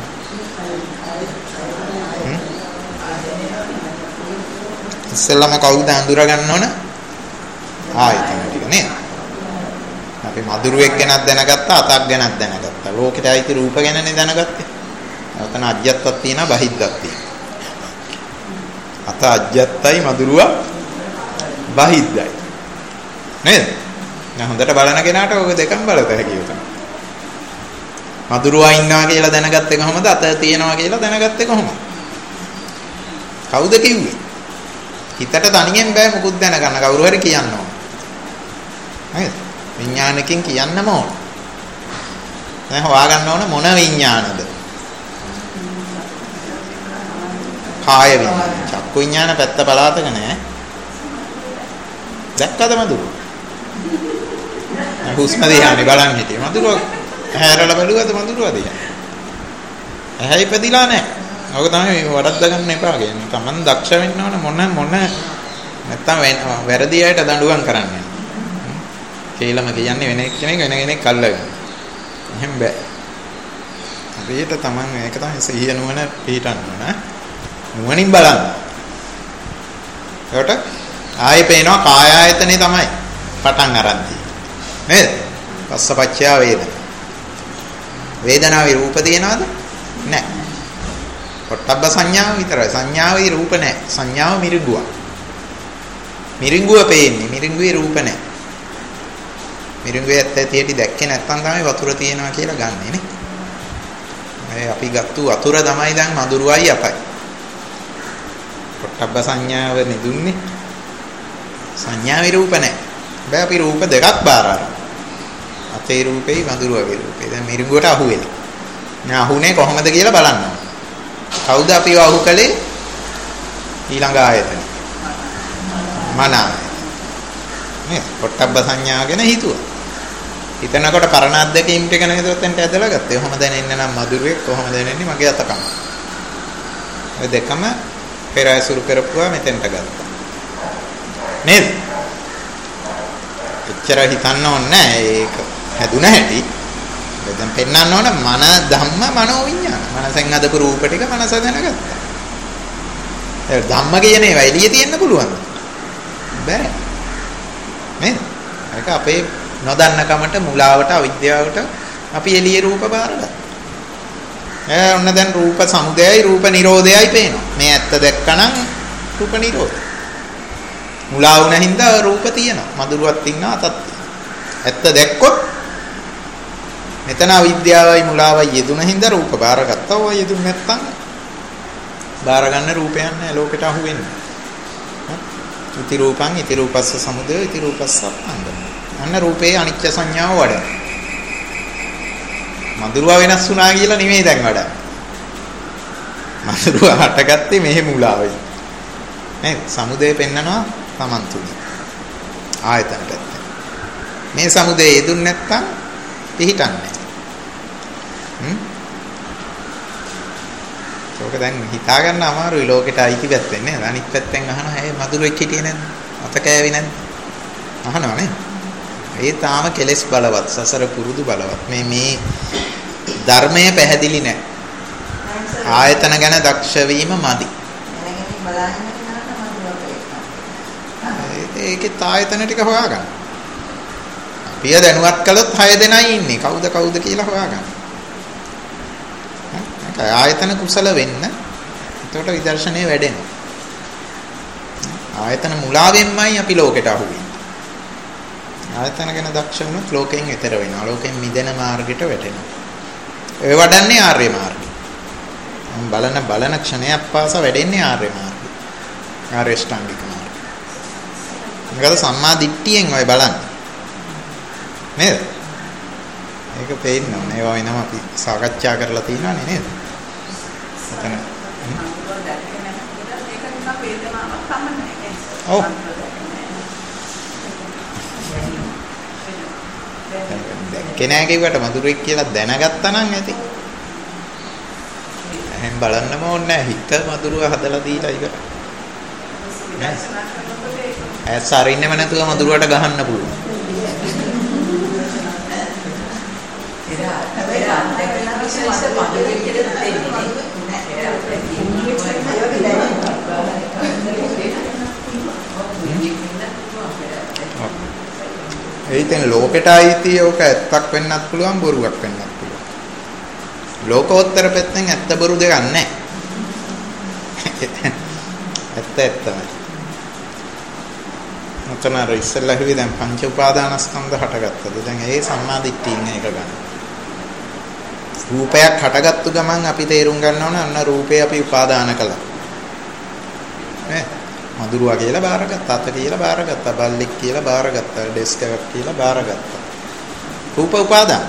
ඉස්සෙල්ලාම කවුද අඳුර ගන්න ඕන? ආයතන ටික නේද? අපි මදුරුවෙක් ගැනත් දැනගත්තා, අතක් ගැනත් දැනගත්තා. ලෝකෙට ඇයිති රූප ගැනනේ දැනගත්තේ. නැවතන අජ්‍යත්තක් තියෙනවා, බහිද්දක් තියෙනවා. අත අජ්‍යත්තයි, මදුරුවා බහිද්දයි. නේද? දැන් හොඳට බලන කෙනාට ඔය දෙකම බලත හැකි උතන. මදුරුවා ඉන්නවා කියලා දැනගත්තේ කොහොමද? අත තියෙනවා කියලා දැනගත්තේ කොහොමද? කවුද කිව්වේ? හිතට තනියෙන් බෑ මුකුත් දැනගන්න. කවුරු හරි කියන්න ඕන. නේද? විඥානකින් කියන්නම ඕන. දැන් හොයාගන්න ඕන මොන විඥානද? කාය විඥාන. චක්කු විඥාන පැත්ත පලාතක නෑ. දැක්කද මදුරුව? හුස්ම දිහානේ බලන් හිටියේ. මදුරුව හැරලා බැලුවද මදුරුව දිහා? ඇහැ ඉපදිලා නැහැ. ඔක තමයි වරද්දා ගන්න එපා කියන්නේ. Taman දක්ෂ වෙන්න ඕන මොන මොන නැත්තම් වැරදි අයට දඬුවම් කරන්නේ. කේලම කියන්නේ වෙන කෙනෙක් වෙන කෙනෙක් අල්ලගෙන. එහෙම බෑ. අපිට Taman ඒක තමයි සිහිය නුවණ පිටන්න ඕන. නුවණින් බලන්න. ඒකට ආයේ පේනවා කාය ආයතනේ තමයි පටන් අරන් තියෙන්නේ. නේද? පස්සපච්චය වේදනා. වේදනාවේ රූප තියනවද? නැහැ. පොට්ටබ්බ සංඥාව විතරයි. සංඥාවේ රූප නැහැ. සංඥාව මිරිඟුව. මිරිඟුව පේන්නේ. මිරිඟුවේ රූප නැහැ. මිරිඟුවේ ඇත්ත ඇටි දැක්කේ නැත්නම් තමයි වතුර තියෙනවා කියලා ගන්නෙ නේ. මේ අපි ගත්තු වතුර තමයි දැන් මදුරුවයි අපයි. පොට්ටබ්බ සංඥාව නිදුන්නේ. සංඥාවේ රූප නැහැ. බෑ අපි රූප දෙකක් බාර අරන්. අතේ රූපේ මදුරුවගේ රූපේ. දැන් මිරිඟුවට අහු වෙලා. මේ අහුනේ කොහොමද කියලා බලන්න. කවුද අපිව අහු කළේ? ඊළඟ ආයතන. මන ආයතන. මේ පොට්ටබ්බ සංඥා ගැන හිතුවා. හිතනකොට පරණ අත්දැකීම් ටික නේද ඔතෙන්ට ඇදලා ගත්තේ. කොහොම දැනෙන්නේ නම් මధుරෙක් කොහොම දැනෙන්නේ මගේ අතකම. ඔය දෙකම පෙර ඇසුරු කරපුවා මෙතෙන්ට ගත්තා. නේද? එච්චර හිතන්න ඕනේ නැහැ. ඒක හැදුන හැටි. දැන් පෙන්වන්න ඕන මන ධම්ම මනෝ විඥාන. මනසෙන් අදපු රූප ටික මනස දැනගත්තා. ඒ ධම්ම කියන ඒවා එළියේ තියෙන්න පුළුවන්ද? බෑ. නේද? ඒක අපේ නොදන්නකමට මුලාවට අවිද්‍යාවට අපි එළියේ රූප බාරගත්තා. ඒ ඔන්න දැන් රූප සමුදයයි රූප නිරෝධයයි පේනවා. මේ ඇත්ත දැක්කනම් රූප නිරෝධය. මුලා වුණ හින්දා රූප තියෙනවා. මధుරවත් ඉන්නවා අතත් තියෙනවා. ඇත්ත දැක්කොත් මෙතන අවිද්‍යාවයි මුලාවයි යෙදුන හින්දා රූප බාරගත්තා. ඔය යෙදුන නැත්තම් බාර ගන්න රූපයක් නැහැ ලෝකෙට අහු වෙන්නේ. ඉති රූපං ඉති රූපස්ස සමුදය ඉති රූපස්ස අංගම. අන්න රූපේ අනිත්‍ය සංඥාව වඩන. මధుරව වෙනස් වුණා කියලා නෙමෙයි දැන් වඩා. මధుරව හටගත්තේ මෙහෙ මුලාවයි. නේද? සමුදය පෙන්නනවා Taman තුනේ. ආයතන පැත්ත. මේ සමුදය යෙදුන් නැත්තම් පිහිටන්නේ. හ්ම්. ඒක දැන් හිතා ගන්න අමාරුයි ලෝකෙට අයිති පැත්තෙන් නේද? අනිත් පැත්තෙන් අහනවා "හේ මధుරෙක් හිටියේ නැද්ද? අත කෑවේ නැද්ද?" අහනවා නේ. ඒ තාම කෙලස් බලවත්, සසර පුරුදු බලවත්. මේ මේ ධර්මය පැහැදිලි නැහැ. ආයතන ගැන දක්ෂ වීම මදි. ඒකේ ආයතන ටික හොයාගන්න. පිය දැනුවත් කළොත් හය දෙනයි ඉන්නේ. කවුද කවුද කියලා හොයාගන්න. හ්ම්. ආයතන කුසල වෙන්න. එතකොට විදර්ශනයේ වැඩෙනවා. ආයතන මුලාවෙන්මයි අපි ලෝකෙට අහු වෙන්නේ. ආයතන ගැන දක්ෂ වුණොත් ලෝකයෙන් එතර වෙනවා. ලෝකයෙන් මිදෙන මාර්ගයට වැටෙනවා. ඒ වඩන්නේ ආර්ය මාර්ගය. බලන බලන ක්ෂණයක් පාසා වැඩෙන්නේ ආර්ය මාර්ගය. ආර්ය ශ්‍රාන්තික මාර්ගය. මොකද සම්මා දිට්ඨියෙන් ඔය බලන්නේ. නේද? ඒක පේන්න ඕනේ. ඒවා වෙනම අපි සාකච්ඡා කරලා තියෙනවානේ නේද? එතන. ඔව්. කෙනා කිව්වට මధుරෙක් කියලා දැනගත්තා නම් ඇති. එහෙන් බලන්නම ඕනේ නැහැ. හිත මధుරව හදලා දීලා ඉවරයි. විදර්ශනා කරනකොට ඒක ඇස් අරින්නෙම නැතුව මදුරුවට ගහන්න පුළුවන්. හැබැයි අන්තකලා විශේෂ පදවියකට දෙන්නේ ඒ ඉතින් ලෝකෙට අයිති ඕක ඇත්තක් වෙන්නත් පුළුවන් බොරුවක් වෙන්නත් පුළුවන්. ලෝකෝත්තර පැත්තෙන් ඇත්ත බොරු දෙකක් නැහැ. ඇත්ත ඇත්තමයි. මොකද අර ඉස්සෙල්ලා හිවි දැන් පංච උපාදානස්කන්ධ හටගත්තද? දැන් ඒ සම්මාදිට්ඨියෙන් ඒක ගන්න. රූපයක් හටගත්තු ගමන් අපි තේරුම් ගන්න ඕන අන්න රූපේ අපි උපාදාන කළා. ඈ මදුරුවා කියලා බාරගත්තා, අත කියලා බාරගත්තා, බල්ලෙක් කියලා බාරගත්තා, ඩෙස්ක් එකක් කියලා බාරගත්තා. රූප උපාදාන.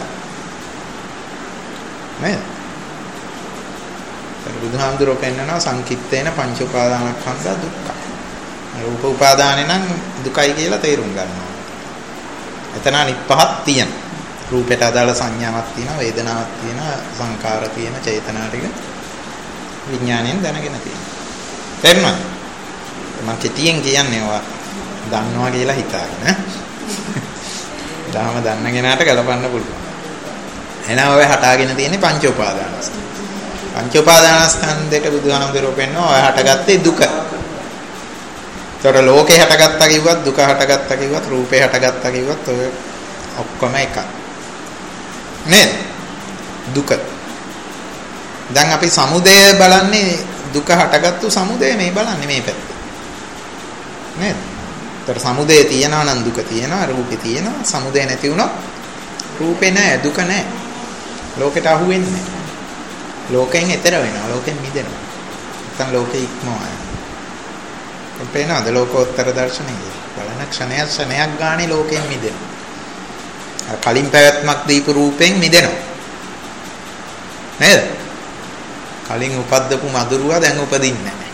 නේද? බුදුහාමුදුරුවෝ පෙන්නනවා සංකිට්ඨේන පංච උපාදානස්කන්ධ දුක්ඛ. රූප උපාදානේ නම් දුකයි කියලා තේරුම් ගන්නවා. එතන අනිත් පහක් තියෙනවා. රූපයට අදාළ සංඥාවක් තියෙනවා, වේදනාවක් තියෙනවා, සංකාර තියෙනවා, චේතනා ටික විඥාණයෙන් දැනගෙන තියෙනවා. තේරුණාද? මම කෙටියෙන් කියන්නේ ඔයා දන්නවා කියලා හිතාගෙන ඈ. ධාම දන්න කෙනාට ගලපන්න පුළුවන්. එහෙනම් ඔය හටාගෙන තියෙන්නේ පංච උපාදානස්කන්ධ. පංච උපාදානස්කන්ධයට බුදුහාමුදුරුවෝ පෙන්වනවා ඔය හටගත්තේ දුක. ඒතර ලෝකේ හටගත්තා කිව්වත් දුක හටගත්තා කිව්වත් රූපේ හටගත්තා කිව්වත් ඔය ඔක්කොම එකයි. නේද? දුක. දැන් අපි සමුදය බලන්නේ දුක හටගත්තු සමුදය මේ බලන්නේ මේ පැත්තේ. නේද? ඒතර සමුදය තියනවා නම් දුක තියෙනවා, රූපේ තියෙනවා. සමුදය නැති වුණොත් රූපේ නැහැ, දුක නැහැ. ලෝකෙට අහු වෙන්නේ නැහැ. ලෝකයෙන් එතර වෙනවා, ලෝකෙන් මිදෙනවා. නැත්නම් ලෝකෙ ඉක්මවනවා. කොපේනවාද ලෝකෝත්තර දර්ශනය බලන ක්ෂණයක් ක්ෂණයක් ගානේ ලෝකයෙන් මිදෙනවා. අර කලින් පැවැත්මක් දීපු රූපෙන් මිදෙනවා. නේද? කලින් උපද්දපු මදුරුවා දැන් උපදින්නේ නැහැ.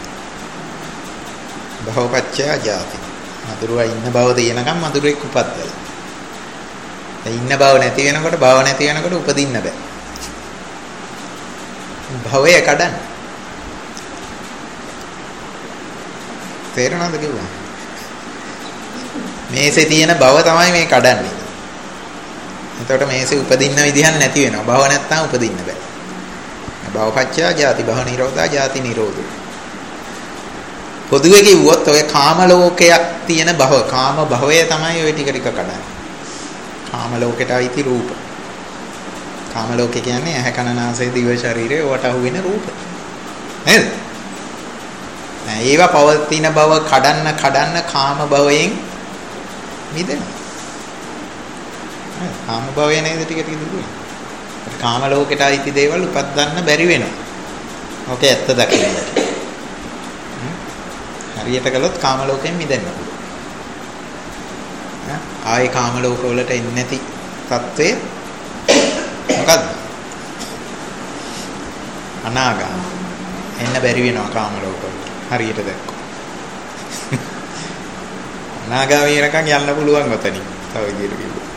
භවපච්චය ජාති. මදුරුවා ඉන්න බව තියෙනකම් මදුරුවෙක් උපද්දලා. ඒ ඉන්න බව නැති වෙනකොට භව නැති වෙනකොට උපදින්න බෑ. භවය කඩන්න. තේරෙනවද කිව්වා? මේසේ තියෙන භව තමයි මේ කඩන්නේ. එතකොට මේසේ උපදින්න විදිහක් නැති වෙනවා. භව නැත්තම් උපදින්න බෑ. භවපච්චය ජාති භව නිරෝධා ජාති නිරෝධෝ. පොදුවේ කිව්වොත් ඔය කාම ලෝකයක් තියෙන භව කාම භවය තමයි ඔය ටික ටික කඩන්නේ. කාම ලෝකයට අයිති රූප. කාම ලෝකේ කියන්නේ ඇහැ කන නාසය දිව ශරීරය ඔවට අහු වෙන රූප. නේද? ඒවා පවතින බව කඩන්න කඩන්න කාම භවයෙන් මිදෙනවා. කාම භවය නේද ටික ටික දුන්නේ. කාම ලෝකයට අයිති දේවල් උපදින්න බැරි වෙනවා. ඕකේ ඇත්ත දකින්න. හරියට කළොත් කාම ලෝකයෙන් මිදෙන්න පුළුවන්. ආයේ කාම ලෝක වලට එන්නේ නැති తත්වේ මොකද්ද? අනාගාමී. එන්න බැරි වෙනවා කාම ලෝක වලට. හරියට දැක්කොත්. අනාගාමී වෙනකන් යන්න පුළුවන් ඔතනින්. තව විදියට කිව්වොත්.